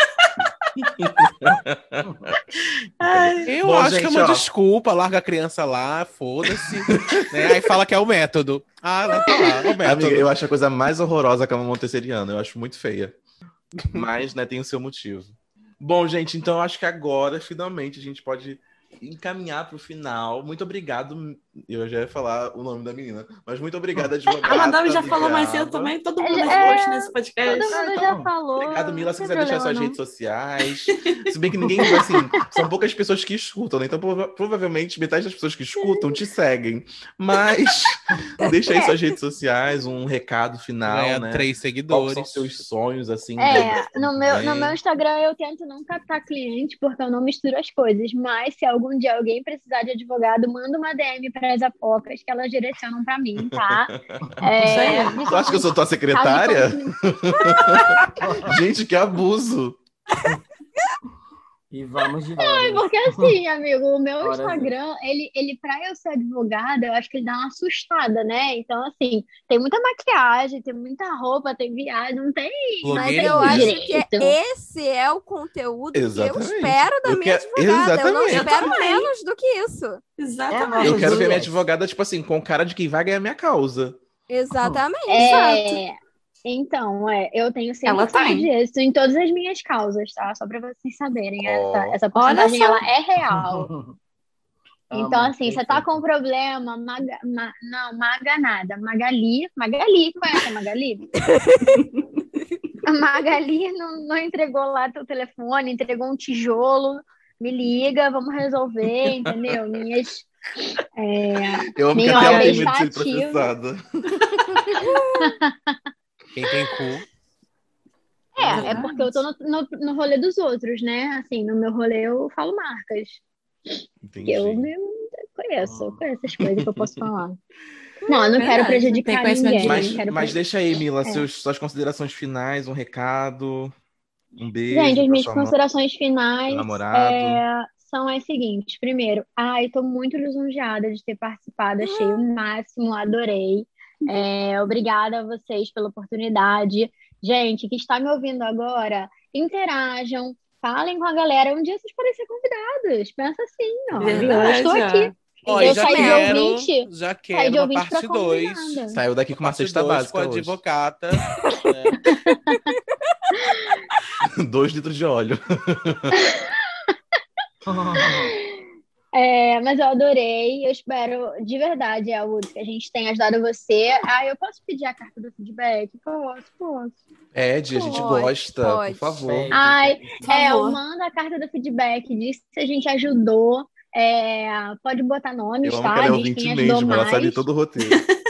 Eu Bom, acho que é gente, uma ó. desculpa, larga a criança lá, foda-se. Né? Aí fala que é o método. Ah, vai lá, é o método. Amiga, eu acho a coisa mais horrorosa a cama montessoriana. Eu acho muito feia. Mas, né, tem o seu motivo. Bom, gente, então eu acho que agora, finalmente, a gente pode encaminhar para o final. Muito obrigado. Eu já ia falar o nome da menina, mas muito obrigado, advogada. A madame já falou mais Lidiaba. cedo também, todo mundo É, é gosto nesse Todo podcast. mundo então, já falou. Obrigado, Mila, se não quiser tem deixar problema, suas não. redes sociais. Se bem que ninguém, assim, são poucas pessoas que escutam, né? Então prova- provavelmente metade das pessoas que escutam te seguem. Mas deixa aí suas redes sociais, um recado final, Ganha né? três Quais seguidores. são seus sonhos, assim? É, do- no meu, no Bem. meu Instagram eu tento não captar cliente porque eu não misturo as coisas, mas se algum dia alguém precisar de advogado, manda uma D M para as apocas que elas direcionam para mim, tá? É, Isso aí. Tu acha que eu sou tua secretária? Gente, que abuso! E vamos de volta. Porque assim, amigo, o meu Ora, Instagram, ele, ele pra eu ser advogada, eu acho que ele dá uma assustada, né? Então, assim, tem muita maquiagem, tem muita roupa, tem viagem, não tem. Mas Blogueira Eu tem acho direito. que esse é o conteúdo que eu Exatamente. espero da Eu minha quero- advogada. Eu não Exatamente. espero Eu também. menos do que isso. Exatamente. Eu quero ver minha Juliette. advogada, tipo assim, com cara de quem vai ganhar minha causa. Exatamente. É, então, é, eu tenho Ela cem por cento tem. disso em todas as minhas causas, tá? Só pra vocês saberem, Ó. essa, essa Olha porcentagem, só. ela é real. Então, Amo, assim, você tá perfeito. com problema, Maga, ma- não, Maga nada, Magali, Magali, conhece a Magali? A Magali não, não entregou lá teu telefone, entregou um tijolo, me liga, vamos resolver, entendeu? Minhas, é, Eu amo que Minha até ela ordem tem medo de ser está ativa. processada. Quem tem cu. é, é porque eu tô no, no, no rolê dos outros, né? Assim, no meu rolê eu falo marcas, que eu Entendi. me conheço. conheço, eu conheço essas coisas que eu posso falar. Não, eu não Verdade, quero tem prejudicar conhecimento ninguém. de- não Mas, quero mas pre- deixa aí, Mila, É. seus, suas considerações finais, um recado, um beijo Gente, as pra minhas sua mãe, considerações seu finais namorado. é, são as seguintes. Primeiro, ai, tô muito lisonjeada de ter participado, achei o máximo, adorei. É, obrigada a vocês pela oportunidade. Gente, que está me ouvindo agora, interajam, falem com a galera. Um dia vocês podem ser convidados. Pensa assim, ó, viu? Eu estou Verdade, aqui. Ó, Eu já saí de quero, ouvinte, já saí quero de uma ouvinte pra parte dois. convidada. Saiu daqui com uma Parte cesta dois com básica a hoje. advogata. né? Dois litros de óleo. É, mas eu adorei, eu espero de verdade, Elwood, que a gente tenha ajudado você. Ah, eu posso pedir a carta do feedback? Posso, posso. Ed, a gente Pode, gosta, pode. por favor. Pede, Ai, Por é, eu favor. mando a carta do feedback, diz se a gente ajudou. É, pode botar nomes, Eu amo que tá? ela é Diz ouvinte quem ajudou mesmo, ela sabe mais. todo o roteiro.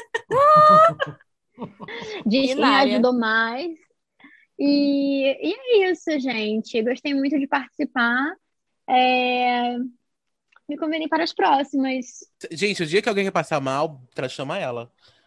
Diz quem Binária. ajudou mais. E, e é isso, gente. Gostei muito de participar. É, me convidem para as próximas. Gente, o dia que alguém quer passar mal, tra- chama ela.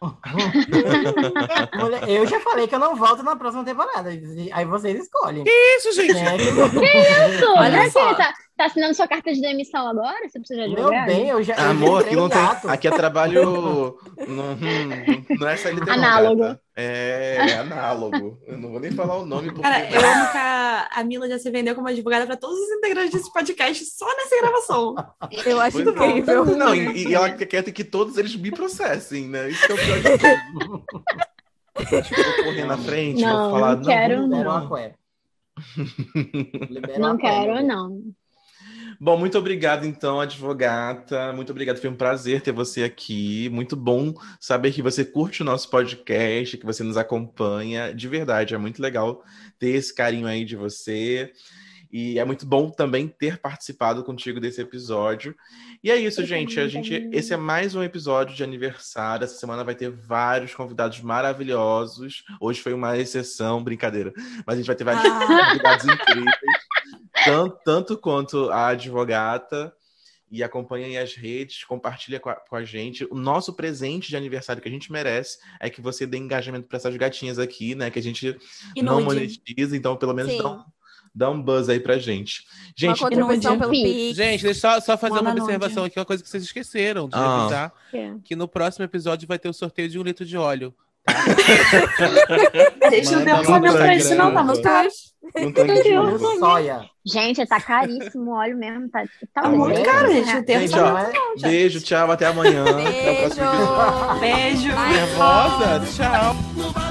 Mulher, eu já falei que eu não volto na próxima temporada. Aí vocês escolhem. Isso, gente. É, Isso, Olha pra só. quê? Tá, tá assinando sua carta de demissão agora? Você precisa de meu advogado? bem, eu já. eu já Amor, aqui entrei não em tem. ato. Aqui é trabalho. Não, hum, não é C L T, não, Análogo. gata. É análogo. Eu não vou nem falar o nome porque. Cara, eu amo que a, a Mila já se vendeu como advogada para todos os integrantes desse podcast só nessa gravação. Eu acho Pois é. incrível. Não, e, e ela quer que todos eles me processem, né? Isso que é o pior de tudo. Acho que eu vou correr na frente, Não, vou falar. não quero, vamos- Libera o não. aqué. Libera o Não aqué, quero, meu bem. não. Bom, muito obrigado, então, advogata. Muito obrigado, foi um prazer ter você aqui. Muito bom saber que você curte o nosso podcast, que você nos acompanha. De verdade, é muito legal ter esse carinho aí de você. E é muito bom também ter participado contigo desse episódio. E é isso, Eu gente. A também, gente, também. esse é mais um episódio de aniversário. Essa semana vai ter vários convidados maravilhosos. Hoje foi uma exceção, brincadeira. Mas a gente vai ter vários Ah. convidados incríveis. Tanto, tanto quanto a advogata. E acompanhem as redes, compartilha com a, com a gente. O nosso presente de aniversário que a gente merece é que você dê engajamento para essas gatinhas aqui, né? Que a gente E não nude. monetiza, então pelo menos Sim. dá um, dá um buzz aí pra gente. Uma Gente, contribuição nude. pelo Pix. Pix. Gente, deixa eu só, só fazer Manda uma observação nude. aqui, uma coisa que vocês esqueceram de Ah. avisar, É. que no próximo episódio vai ter o sorteio de um litro de óleo. A gente não Manda tem lá orçamento no pra isso, não, tá Instagram. muito caro. um tanque de Deus. uva. Soia. Gente, tá caríssimo o óleo mesmo. Tá, tá Tá muito muito Caro, caro, gente, não tem Gente, orçamento. ó, Não é? beijo, tchau, até amanhã. Até o próximo episódio. Beijo. Beijo. Bye. Nervosa? Tchau.